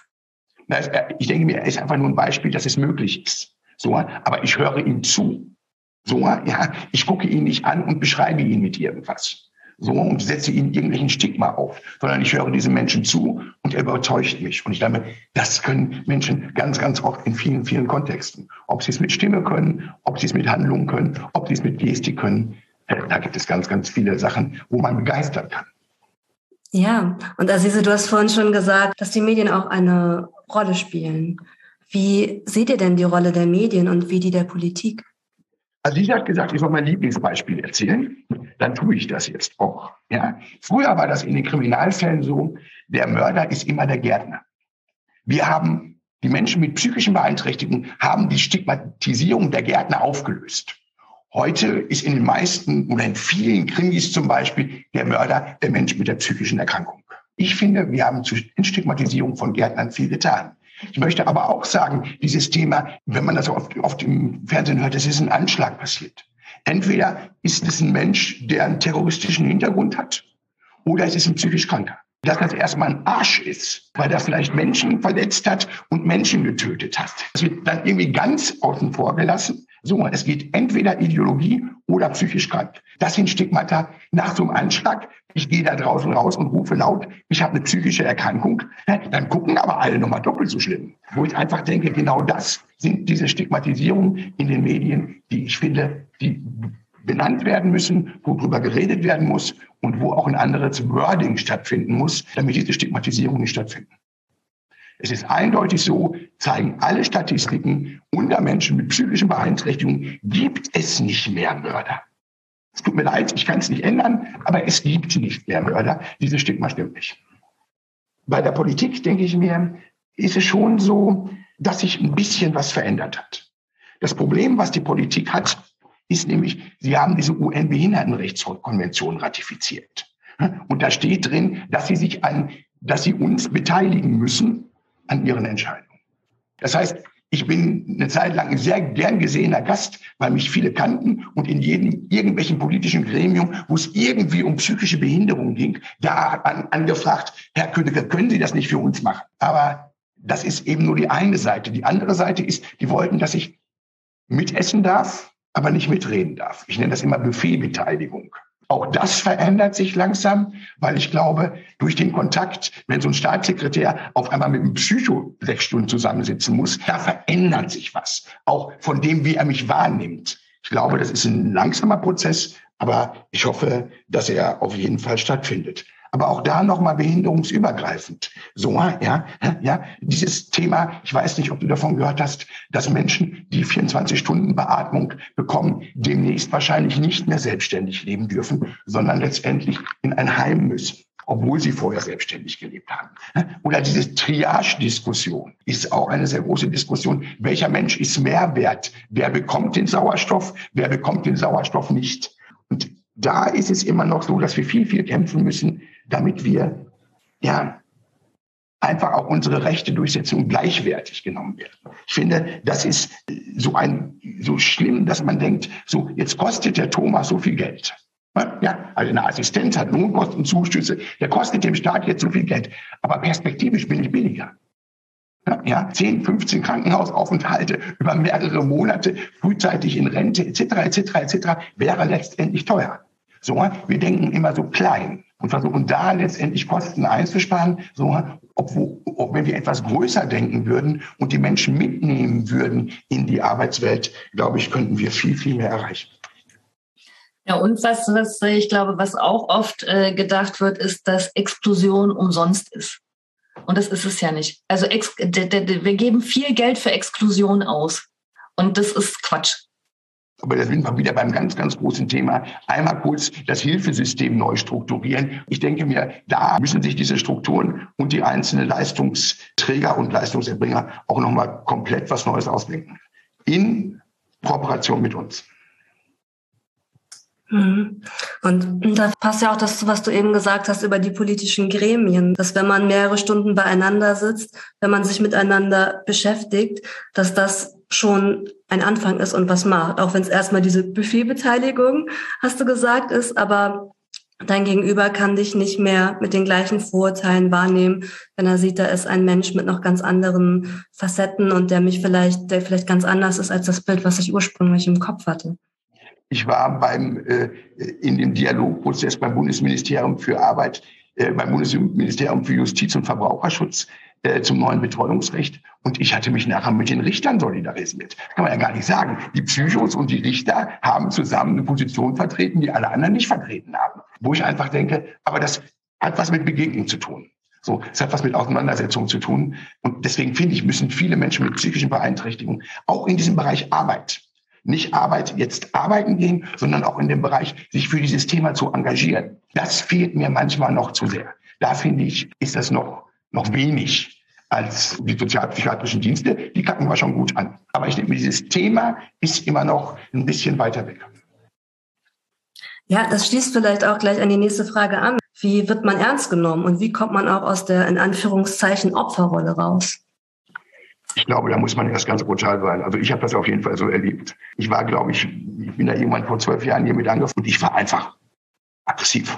Ich denke mir, er ist einfach nur ein Beispiel, dass es möglich ist. So, aber ich höre ihm zu. So, ja, ich gucke ihn nicht an und beschreibe ihn mit irgendwas. So, und setze ihn irgendwelchen Stigma auf, sondern ich höre diesem Menschen zu und er überzeugt mich. Und ich glaube, das können Menschen ganz, ganz oft in vielen, vielen Kontexten. Ob sie es mit Stimme können, ob sie es mit Handlungen können, ob sie es mit Gestik können. Da gibt es ganz, ganz viele Sachen, wo man begeistern kann. Ja, und Azize, du hast vorhin schon gesagt, dass die Medien auch eine Rolle spielen. Wie seht ihr denn die Rolle der Medien und wie die der Politik? Azize hat gesagt, ich soll mein Lieblingsbeispiel erzählen. Dann tue ich das jetzt auch. Ja? Früher war das in den Kriminalfällen so, der Mörder ist immer der Gärtner. Wir haben, die Menschen mit psychischen Beeinträchtigungen haben die Stigmatisierung der Gärtner aufgelöst. Heute ist in den meisten oder in vielen Krimis zum Beispiel der Mörder der Mensch mit der psychischen Erkrankung. Ich finde, wir haben zur Entstigmatisierung von Gärtnern viel getan. Ich möchte aber auch sagen, dieses Thema, wenn man das oft, oft im Fernsehen hört, es ist ein Anschlag passiert. Entweder ist es ein Mensch, der einen terroristischen Hintergrund hat, oder es ist ein psychisch Kranker. Dass das erstmal ein Arsch ist, weil er vielleicht Menschen verletzt hat und Menschen getötet hat. Das wird dann irgendwie ganz außen vor gelassen. So, es geht entweder Ideologie oder psychisch krank. Das sind Stigmata nach so einem Anschlag. Ich gehe da draußen raus und rufe laut, ich habe eine psychische Erkrankung. Dann gucken aber alle nochmal doppelt so schlimm. Wo ich einfach denke, genau das sind diese Stigmatisierungen in den Medien, die ich finde, die benannt werden müssen, wo drüber geredet werden muss und wo auch ein anderes Wording stattfinden muss, damit diese Stigmatisierung nicht stattfinden. Es ist eindeutig so, zeigen alle Statistiken, unter Menschen mit psychischen Beeinträchtigungen gibt es nicht mehr Mörder. Es tut mir leid, ich kann es nicht ändern, aber es gibt nicht mehr Mörder. Dieses Stigma stimmt nicht. Bei der Politik, denke ich mir, ist es schon so, dass sich ein bisschen was verändert hat. Das Problem, was die Politik hat, ist nämlich, sie haben diese U N-Behindertenrechtskonvention ratifiziert. Und da steht drin, dass sie sich an, dass sie uns beteiligen müssen an ihren Entscheidungen. Das heißt, ich bin eine Zeit lang ein sehr gern gesehener Gast, weil mich viele kannten und in jedem irgendwelchen politischen Gremium, wo es irgendwie um psychische Behinderung ging, da an, angefragt, Herr König, können Sie das nicht für uns machen? Aber das ist eben nur die eine Seite. Die andere Seite ist, die wollten, dass ich mitessen darf, aber nicht mitreden darf. Ich nenne das immer Buffetbeteiligung. Auch das verändert sich langsam, weil ich glaube, durch den Kontakt, wenn so ein Staatssekretär auf einmal mit einem Psycho sechs Stunden zusammensitzen muss, da verändert sich was. Auch von dem, wie er mich wahrnimmt. Ich glaube, das ist ein langsamer Prozess, aber ich hoffe, dass er auf jeden Fall stattfindet. Aber auch da nochmal behinderungsübergreifend. So, ja, ja, dieses Thema, ich weiß nicht, ob du davon gehört hast, dass Menschen, die vierundzwanzig Stunden Beatmung bekommen, demnächst wahrscheinlich nicht mehr selbstständig leben dürfen, sondern letztendlich in ein Heim müssen, obwohl sie vorher selbstständig gelebt haben. Oder diese Triage-Diskussion ist auch eine sehr große Diskussion. Welcher Mensch ist mehr wert? Wer bekommt den Sauerstoff? Wer bekommt den Sauerstoff nicht? Und da ist es immer noch so, dass wir viel, viel kämpfen müssen, damit wir ja einfach auch unsere Rechte durchsetzen und gleichwertig genommen werden. Ich finde, das ist so ein so schlimm, dass man denkt, so jetzt kostet der Thomas so viel Geld. Ja, also eine Assistenz hat Lohnkostenzuschüsse, der kostet dem Staat jetzt so viel Geld, aber perspektivisch bin ich billiger. Ja, zehn, fünfzehn Krankenhausaufenthalte über mehrere Monate, frühzeitig in Rente, et cetera, et cetera, et cetera, wäre letztendlich teuer. So, wir denken immer so klein. und versuchen da letztendlich Kosten einzusparen. So, obwohl, ob, wenn wir etwas größer denken würden und die Menschen mitnehmen würden in die Arbeitswelt, glaube ich, könnten wir viel, viel mehr erreichen. Ja, und was, was ich glaube, was auch oft äh, gedacht wird, ist, dass Exklusion umsonst ist. Und das ist es ja nicht. Also ex, d, d, d, wir geben viel Geld für Exklusion aus. Und das ist Quatsch. Aber da sind wir wieder beim ganz, ganz großen Thema. Einmal kurz das Hilfesystem neu strukturieren. Ich denke mir, da müssen sich diese Strukturen und die einzelnen Leistungsträger und Leistungserbringer auch nochmal komplett was Neues ausdenken. In Kooperation mit uns. Und da passt ja auch das, was du eben gesagt hast über die politischen Gremien, dass wenn man mehrere Stunden beieinander sitzt, wenn man sich miteinander beschäftigt, dass das schon ein Anfang ist und was macht. Auch wenn es erstmal diese Buffetbeteiligung, hast du gesagt, ist, aber dein Gegenüber kann dich nicht mehr mit den gleichen Vorurteilen wahrnehmen, wenn er sieht, da ist ein Mensch mit noch ganz anderen Facetten und der mich vielleicht, der vielleicht ganz anders ist als das Bild, was ich ursprünglich im Kopf hatte. Ich war beim äh, in dem Dialogprozess beim Bundesministerium für Arbeit, äh, beim Bundesministerium für Justiz und Verbraucherschutz äh, zum neuen Betreuungsrecht und ich hatte mich nachher mit den Richtern solidarisiert. Kann man ja gar nicht sagen. Die Psychos und die Richter haben zusammen eine Position vertreten, die alle anderen nicht vertreten haben. Wo ich einfach denke, aber das hat was mit Begegnung zu tun. So, es hat was mit Auseinandersetzung zu tun und deswegen finde ich, müssen viele Menschen mit psychischen Beeinträchtigungen auch in diesem Bereich Arbeit nicht Arbeit jetzt arbeiten gehen, sondern auch in dem Bereich, sich für dieses Thema zu engagieren. Das fehlt mir manchmal noch zu sehr. Da finde ich, ist das noch, noch wenig als die sozialpsychiatrischen Dienste. Die kacken wir schon gut an. Aber ich denke, dieses Thema ist immer noch ein bisschen weiter weg. Ja, das schließt vielleicht auch gleich an die nächste Frage an. Wie wird man ernst genommen und wie kommt man auch aus der, in Anführungszeichen, Opferrolle raus? Ich glaube, da muss man erst ganz brutal sein. Also ich habe das auf jeden Fall so erlebt. Ich war, glaube ich, ich bin da irgendwann vor zwölf Jahren hier mit angefangen und ich war einfach aggressiv.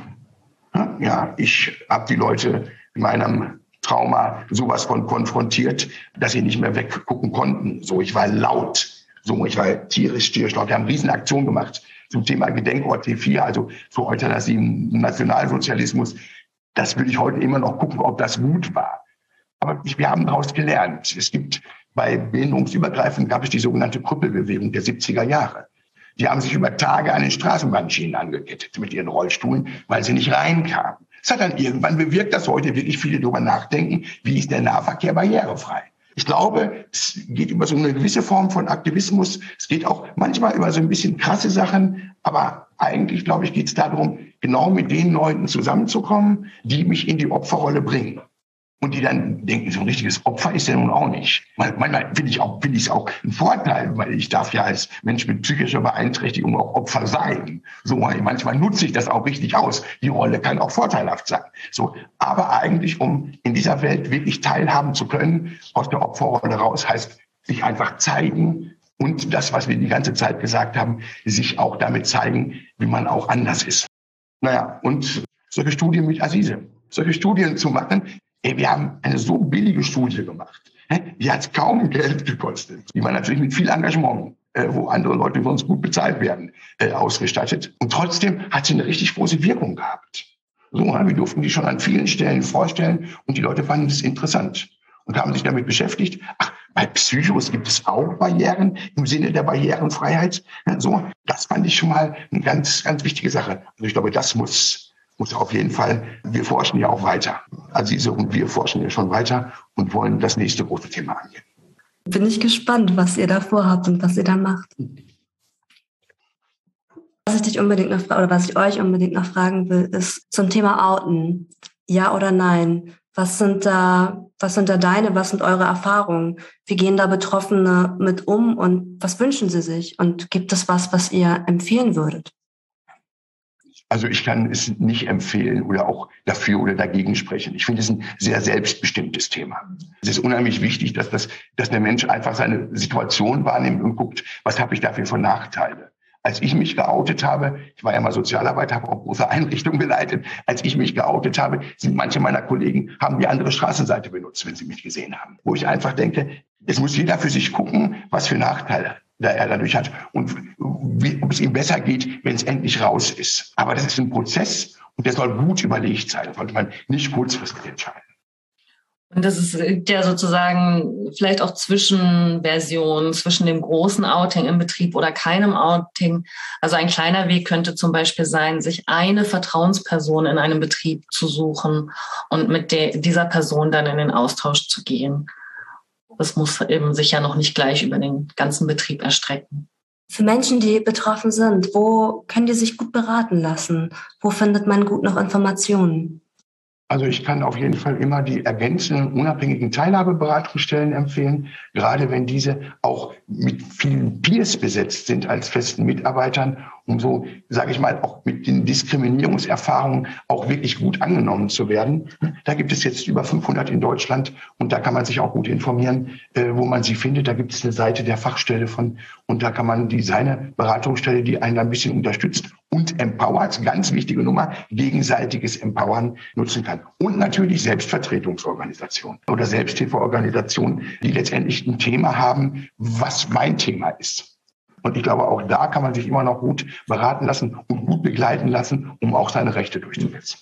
Ja, ich habe die Leute in meinem Trauma sowas von konfrontiert, dass sie nicht mehr weggucken konnten. So, ich war laut. So, ich war tierisch, tierisch laut. Wir haben eine Riesenaktion gemacht zum Thema Gedenkort T vier, also für Euthanasie im Nationalsozialismus. Das würde ich heute immer noch gucken, ob das gut war. Aber wir haben daraus gelernt. Es gibt bei behinderungsübergreifend gab es die sogenannte Krüppelbewegung der siebziger Jahre. Die haben sich über Tage an den Straßenbahnschienen angekettet mit ihren Rollstuhlen, weil sie nicht reinkamen. Es hat dann irgendwann bewirkt, dass heute wirklich viele darüber nachdenken, wie ist der Nahverkehr barrierefrei. Ich glaube, es geht über so eine gewisse Form von Aktivismus. Es geht auch manchmal über so ein bisschen krasse Sachen. Aber eigentlich, glaube ich, geht es darum, genau mit den Leuten zusammenzukommen, die mich in die Opferrolle bringen. Und die dann denken, so ein richtiges Opfer ist ja nun auch nicht. Manchmal finde ich auch, finde ich es auch ein Vorteil, weil ich darf ja als Mensch mit psychischer Beeinträchtigung auch Opfer sein. So, manchmal nutze ich das auch richtig aus. Die Rolle kann auch vorteilhaft sein. So, aber eigentlich, um in dieser Welt wirklich teilhaben zu können, aus der Opferrolle raus, heißt sich einfach zeigen und das, was wir die ganze Zeit gesagt haben, sich auch damit zeigen, wie man auch anders ist. Naja, und solche Studien mit Azize, solche Studien zu machen. Ey, wir haben eine so billige Studie gemacht. Die hat kaum Geld gekostet. Die war natürlich mit viel Engagement, wo andere Leute für uns gut bezahlt werden, ausgestattet. Und trotzdem hat sie eine richtig große Wirkung gehabt. So, wir durften die schon an vielen Stellen vorstellen und die Leute fanden es interessant und haben sich damit beschäftigt. Ach, bei Psychos gibt es auch Barrieren im Sinne der Barrierenfreiheit. So, das fand ich schon mal eine ganz, ganz wichtige Sache. Also ich glaube, das muss muss auf jeden Fall, wir forschen ja auch weiter. Azize und wir forschen ja schon weiter und wollen das nächste große Thema angehen. Bin ich gespannt, was ihr da vorhabt und was ihr da macht. Was ich dich unbedingt noch oder was ich euch unbedingt noch fragen will, ist zum Thema Outen. Ja oder nein? Was sind da, was sind da deine, was sind eure Erfahrungen? Wie gehen da Betroffene mit um und was wünschen sie sich? Und gibt es was, was ihr empfehlen würdet? Also ich kann es nicht empfehlen oder auch dafür oder dagegen sprechen. Ich finde es ein sehr selbstbestimmtes Thema. Es ist unheimlich wichtig, dass, das, dass der Mensch einfach seine Situation wahrnimmt und guckt, was habe ich dafür für Nachteile. Als ich mich geoutet habe, ich war ja mal Sozialarbeiter, habe auch große Einrichtungen geleitet, als ich mich geoutet habe, sind manche meiner Kollegen, haben die andere Straßenseite benutzt, wenn sie mich gesehen haben. Wo ich einfach denke, es muss jeder für sich gucken, was für Nachteile er dadurch hat und wie, ob es ihm besser geht, wenn es endlich raus ist. Aber das ist ein Prozess Und der soll gut überlegt sein. Das sollte man nicht kurzfristig entscheiden. Und das ist ja sozusagen vielleicht auch Zwischenversion, zwischen dem großen Outing im Betrieb oder keinem Outing. Also ein kleiner Weg könnte zum Beispiel sein, sich eine Vertrauensperson in einem Betrieb zu suchen und mit der, dieser Person dann in den Austausch zu gehen. Das muss eben sich ja noch nicht gleich über den ganzen Betrieb erstrecken. Für Menschen, die betroffen sind, wo können die sich gut beraten lassen? Wo findet man gut noch Informationen? Also ich kann auf jeden Fall immer die ergänzenden, unabhängigen Teilhabeberatungsstellen empfehlen, gerade wenn diese auch mit vielen Peers besetzt sind als festen Mitarbeitern, um so, sage ich mal, auch mit den Diskriminierungserfahrungen auch wirklich gut angenommen zu werden. Da gibt es jetzt über fünfhundert in Deutschland und da kann man sich auch gut informieren, äh, wo man sie findet. Da gibt es eine Seite der Fachstelle von und da kann man die seine Beratungsstelle, die einen ein bisschen unterstützt und empowert, ganz wichtige Nummer, gegenseitiges Empowern nutzen kann. Und natürlich Selbstvertretungsorganisationen oder Selbsthilfeorganisationen, die letztendlich ein Thema haben, was mein Thema ist. Und ich glaube, auch da kann man sich immer noch gut beraten lassen und gut begleiten lassen, um auch seine Rechte durchzusetzen.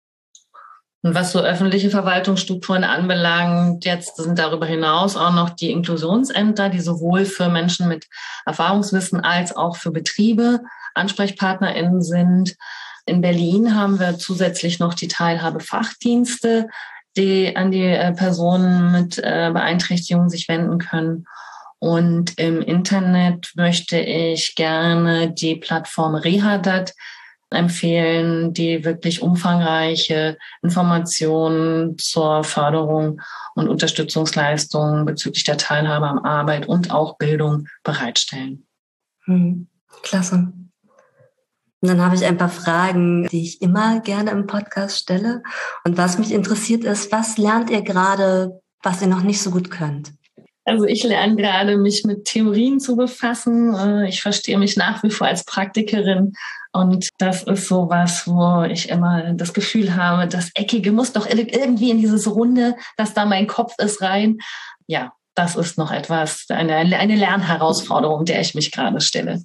Und was so öffentliche Verwaltungsstrukturen anbelangt, jetzt sind darüber hinaus auch noch die Inklusionsämter, die sowohl für Menschen mit Erfahrungswissen als auch für Betriebe AnsprechpartnerInnen sind. In Berlin haben wir zusätzlich noch die Teilhabefachdienste, die an die Personen mit Beeinträchtigungen sich wenden können. Und im Internet möchte ich gerne die Plattform Rehadat empfehlen, die wirklich umfangreiche Informationen zur Förderung und Unterstützungsleistungen bezüglich der Teilhabe am Arbeit und auch Bildung bereitstellen. Hm, klasse. Und dann habe ich ein paar Fragen, die ich immer gerne im Podcast stelle. Und was mich interessiert ist, was lernt ihr gerade, was ihr noch nicht so gut könnt? Also ich lerne gerade, mich mit Theorien zu befassen. Ich verstehe mich nach wie vor als Praktikerin. Und das ist so was, wo ich immer das Gefühl habe, das Eckige muss doch irgendwie in dieses Runde, dass da mein Kopf ist, rein. Ja, das ist noch etwas, eine, eine Lernherausforderung, der ich mich gerade stelle.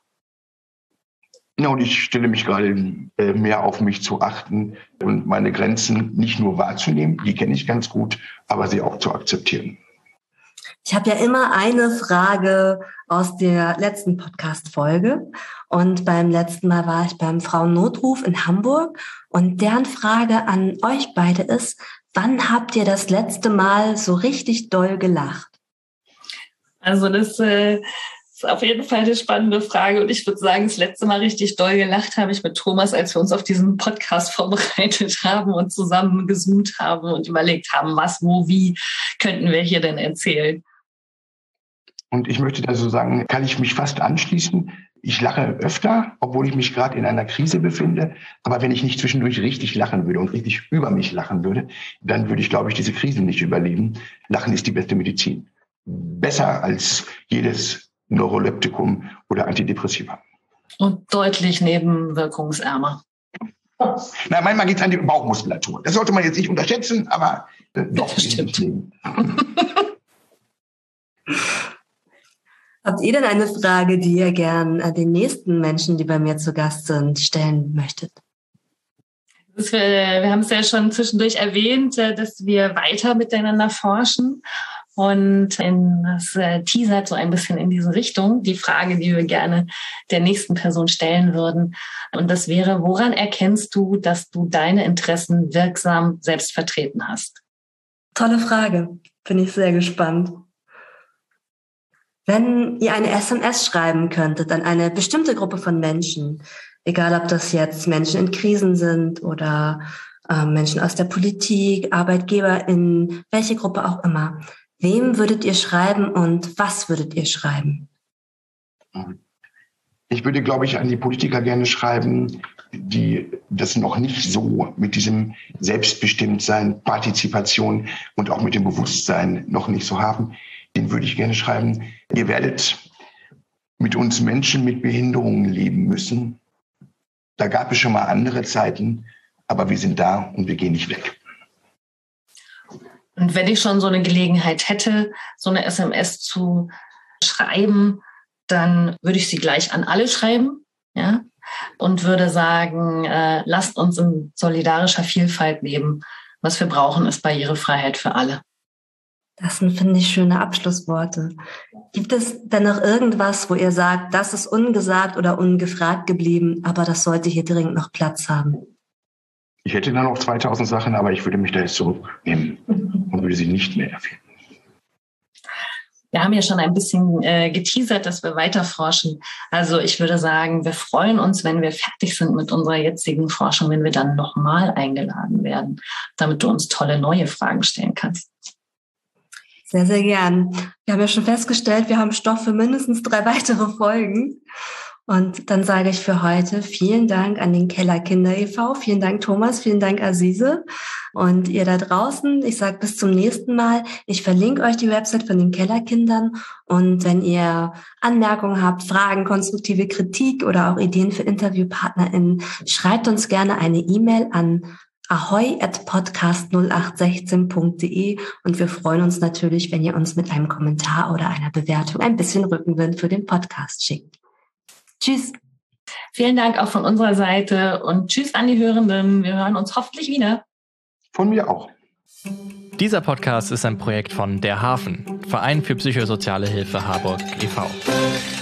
Ja, und ich stelle mich gerade mehr auf mich zu achten und meine Grenzen nicht nur wahrzunehmen, die kenne ich ganz gut, aber sie auch zu akzeptieren. Ich habe ja immer eine Frage aus der letzten Podcast-Folge und beim letzten Mal war ich beim Frauennotruf in Hamburg und deren Frage an euch beide ist, wann habt ihr das letzte Mal so richtig doll gelacht? Also das äh, ist auf jeden Fall eine spannende Frage und ich würde sagen, das letzte Mal richtig doll gelacht habe ich mit Thomas, als wir uns auf diesen Podcast vorbereitet haben und zusammen gezoomt haben und überlegt haben, was, wo, wie könnten wir hier denn erzählen. Und ich möchte da so sagen, kann ich mich fast anschließen. Ich lache öfter, obwohl ich mich gerade in einer Krise befinde. Aber wenn ich nicht zwischendurch richtig lachen würde und richtig über mich lachen würde, dann würde ich, glaube ich, diese Krisen nicht überleben. Lachen ist die beste Medizin. Besser als jedes Neuroleptikum oder Antidepressiva. Und deutlich nebenwirkungsärmer. Na, manchmal geht es an die Bauchmuskulatur. Das sollte man jetzt nicht unterschätzen, aber äh, doch. Das stimmt. Habt ihr denn eine Frage, die ihr gern an den nächsten Menschen, die bei mir zu Gast sind, stellen möchtet? Wir, wir haben es ja schon zwischendurch erwähnt, dass wir weiter miteinander forschen. Und in, das äh, teasert so ein bisschen in diese Richtung, die Frage, die wir gerne der nächsten Person stellen würden. Und das wäre, woran erkennst du, dass du deine Interessen wirksam selbst vertreten hast? Tolle Frage. Bin ich sehr gespannt. Wenn ihr eine S M S schreiben könntet an eine bestimmte Gruppe von Menschen, egal ob das jetzt Menschen in Krisen sind oder äh, Menschen aus der Politik, ArbeitgeberInnen, welche Gruppe auch immer, wem würdet ihr schreiben und was würdet ihr schreiben? Ich würde, glaube ich, an die Politiker gerne schreiben, die das noch nicht so mit diesem Selbstbestimmtsein, Partizipation und auch mit dem Bewusstsein noch nicht so haben. Den würde ich gerne schreiben. Ihr werdet mit uns Menschen mit Behinderungen leben müssen. Da gab es schon mal andere Zeiten, aber wir sind da und wir gehen nicht weg. Und wenn ich schon so eine Gelegenheit hätte, so eine S M S zu schreiben, dann würde ich sie gleich an alle schreiben. Ja? und würde sagen, äh, lasst uns in solidarischer Vielfalt leben. Was wir brauchen, ist Barrierefreiheit für alle. Das sind, finde ich, schöne Abschlussworte. Gibt es denn noch irgendwas, wo ihr sagt, das ist ungesagt oder ungefragt geblieben, aber das sollte hier dringend noch Platz haben? Ich hätte da noch zweitausend Sachen, aber ich würde mich da jetzt zurücknehmen und würde sie nicht mehr erfinden. Wir haben ja schon ein bisschen äh, geteasert, dass wir weiter forschen. Also ich würde sagen, wir freuen uns, wenn wir fertig sind mit unserer jetzigen Forschung, wenn wir dann nochmal eingeladen werden, damit du uns tolle neue Fragen stellen kannst. Sehr, sehr gern. Wir haben ja schon festgestellt, wir haben Stoff für mindestens drei weitere Folgen. Und dann sage ich für heute vielen Dank an den Keller Kinder e V. Vielen Dank, Thomas. Vielen Dank, Azize. Und ihr da draußen, ich sage bis zum nächsten Mal. Ich verlinke euch die Website von den Kellerkindern. Und wenn ihr Anmerkungen habt, Fragen, konstruktive Kritik oder auch Ideen für InterviewpartnerInnen, schreibt uns gerne eine E-Mail an ahoi at podcast null acht sechzehn punkt de und wir freuen uns natürlich, wenn ihr uns mit einem Kommentar oder einer Bewertung ein bisschen Rückenwind für den Podcast schickt. Tschüss. Vielen Dank auch von unserer Seite und tschüss an die Hörenden. Wir hören uns hoffentlich wieder. Von mir auch. Dieser Podcast ist ein Projekt von Der Hafen, Verein für psychosoziale Hilfe Harburg e V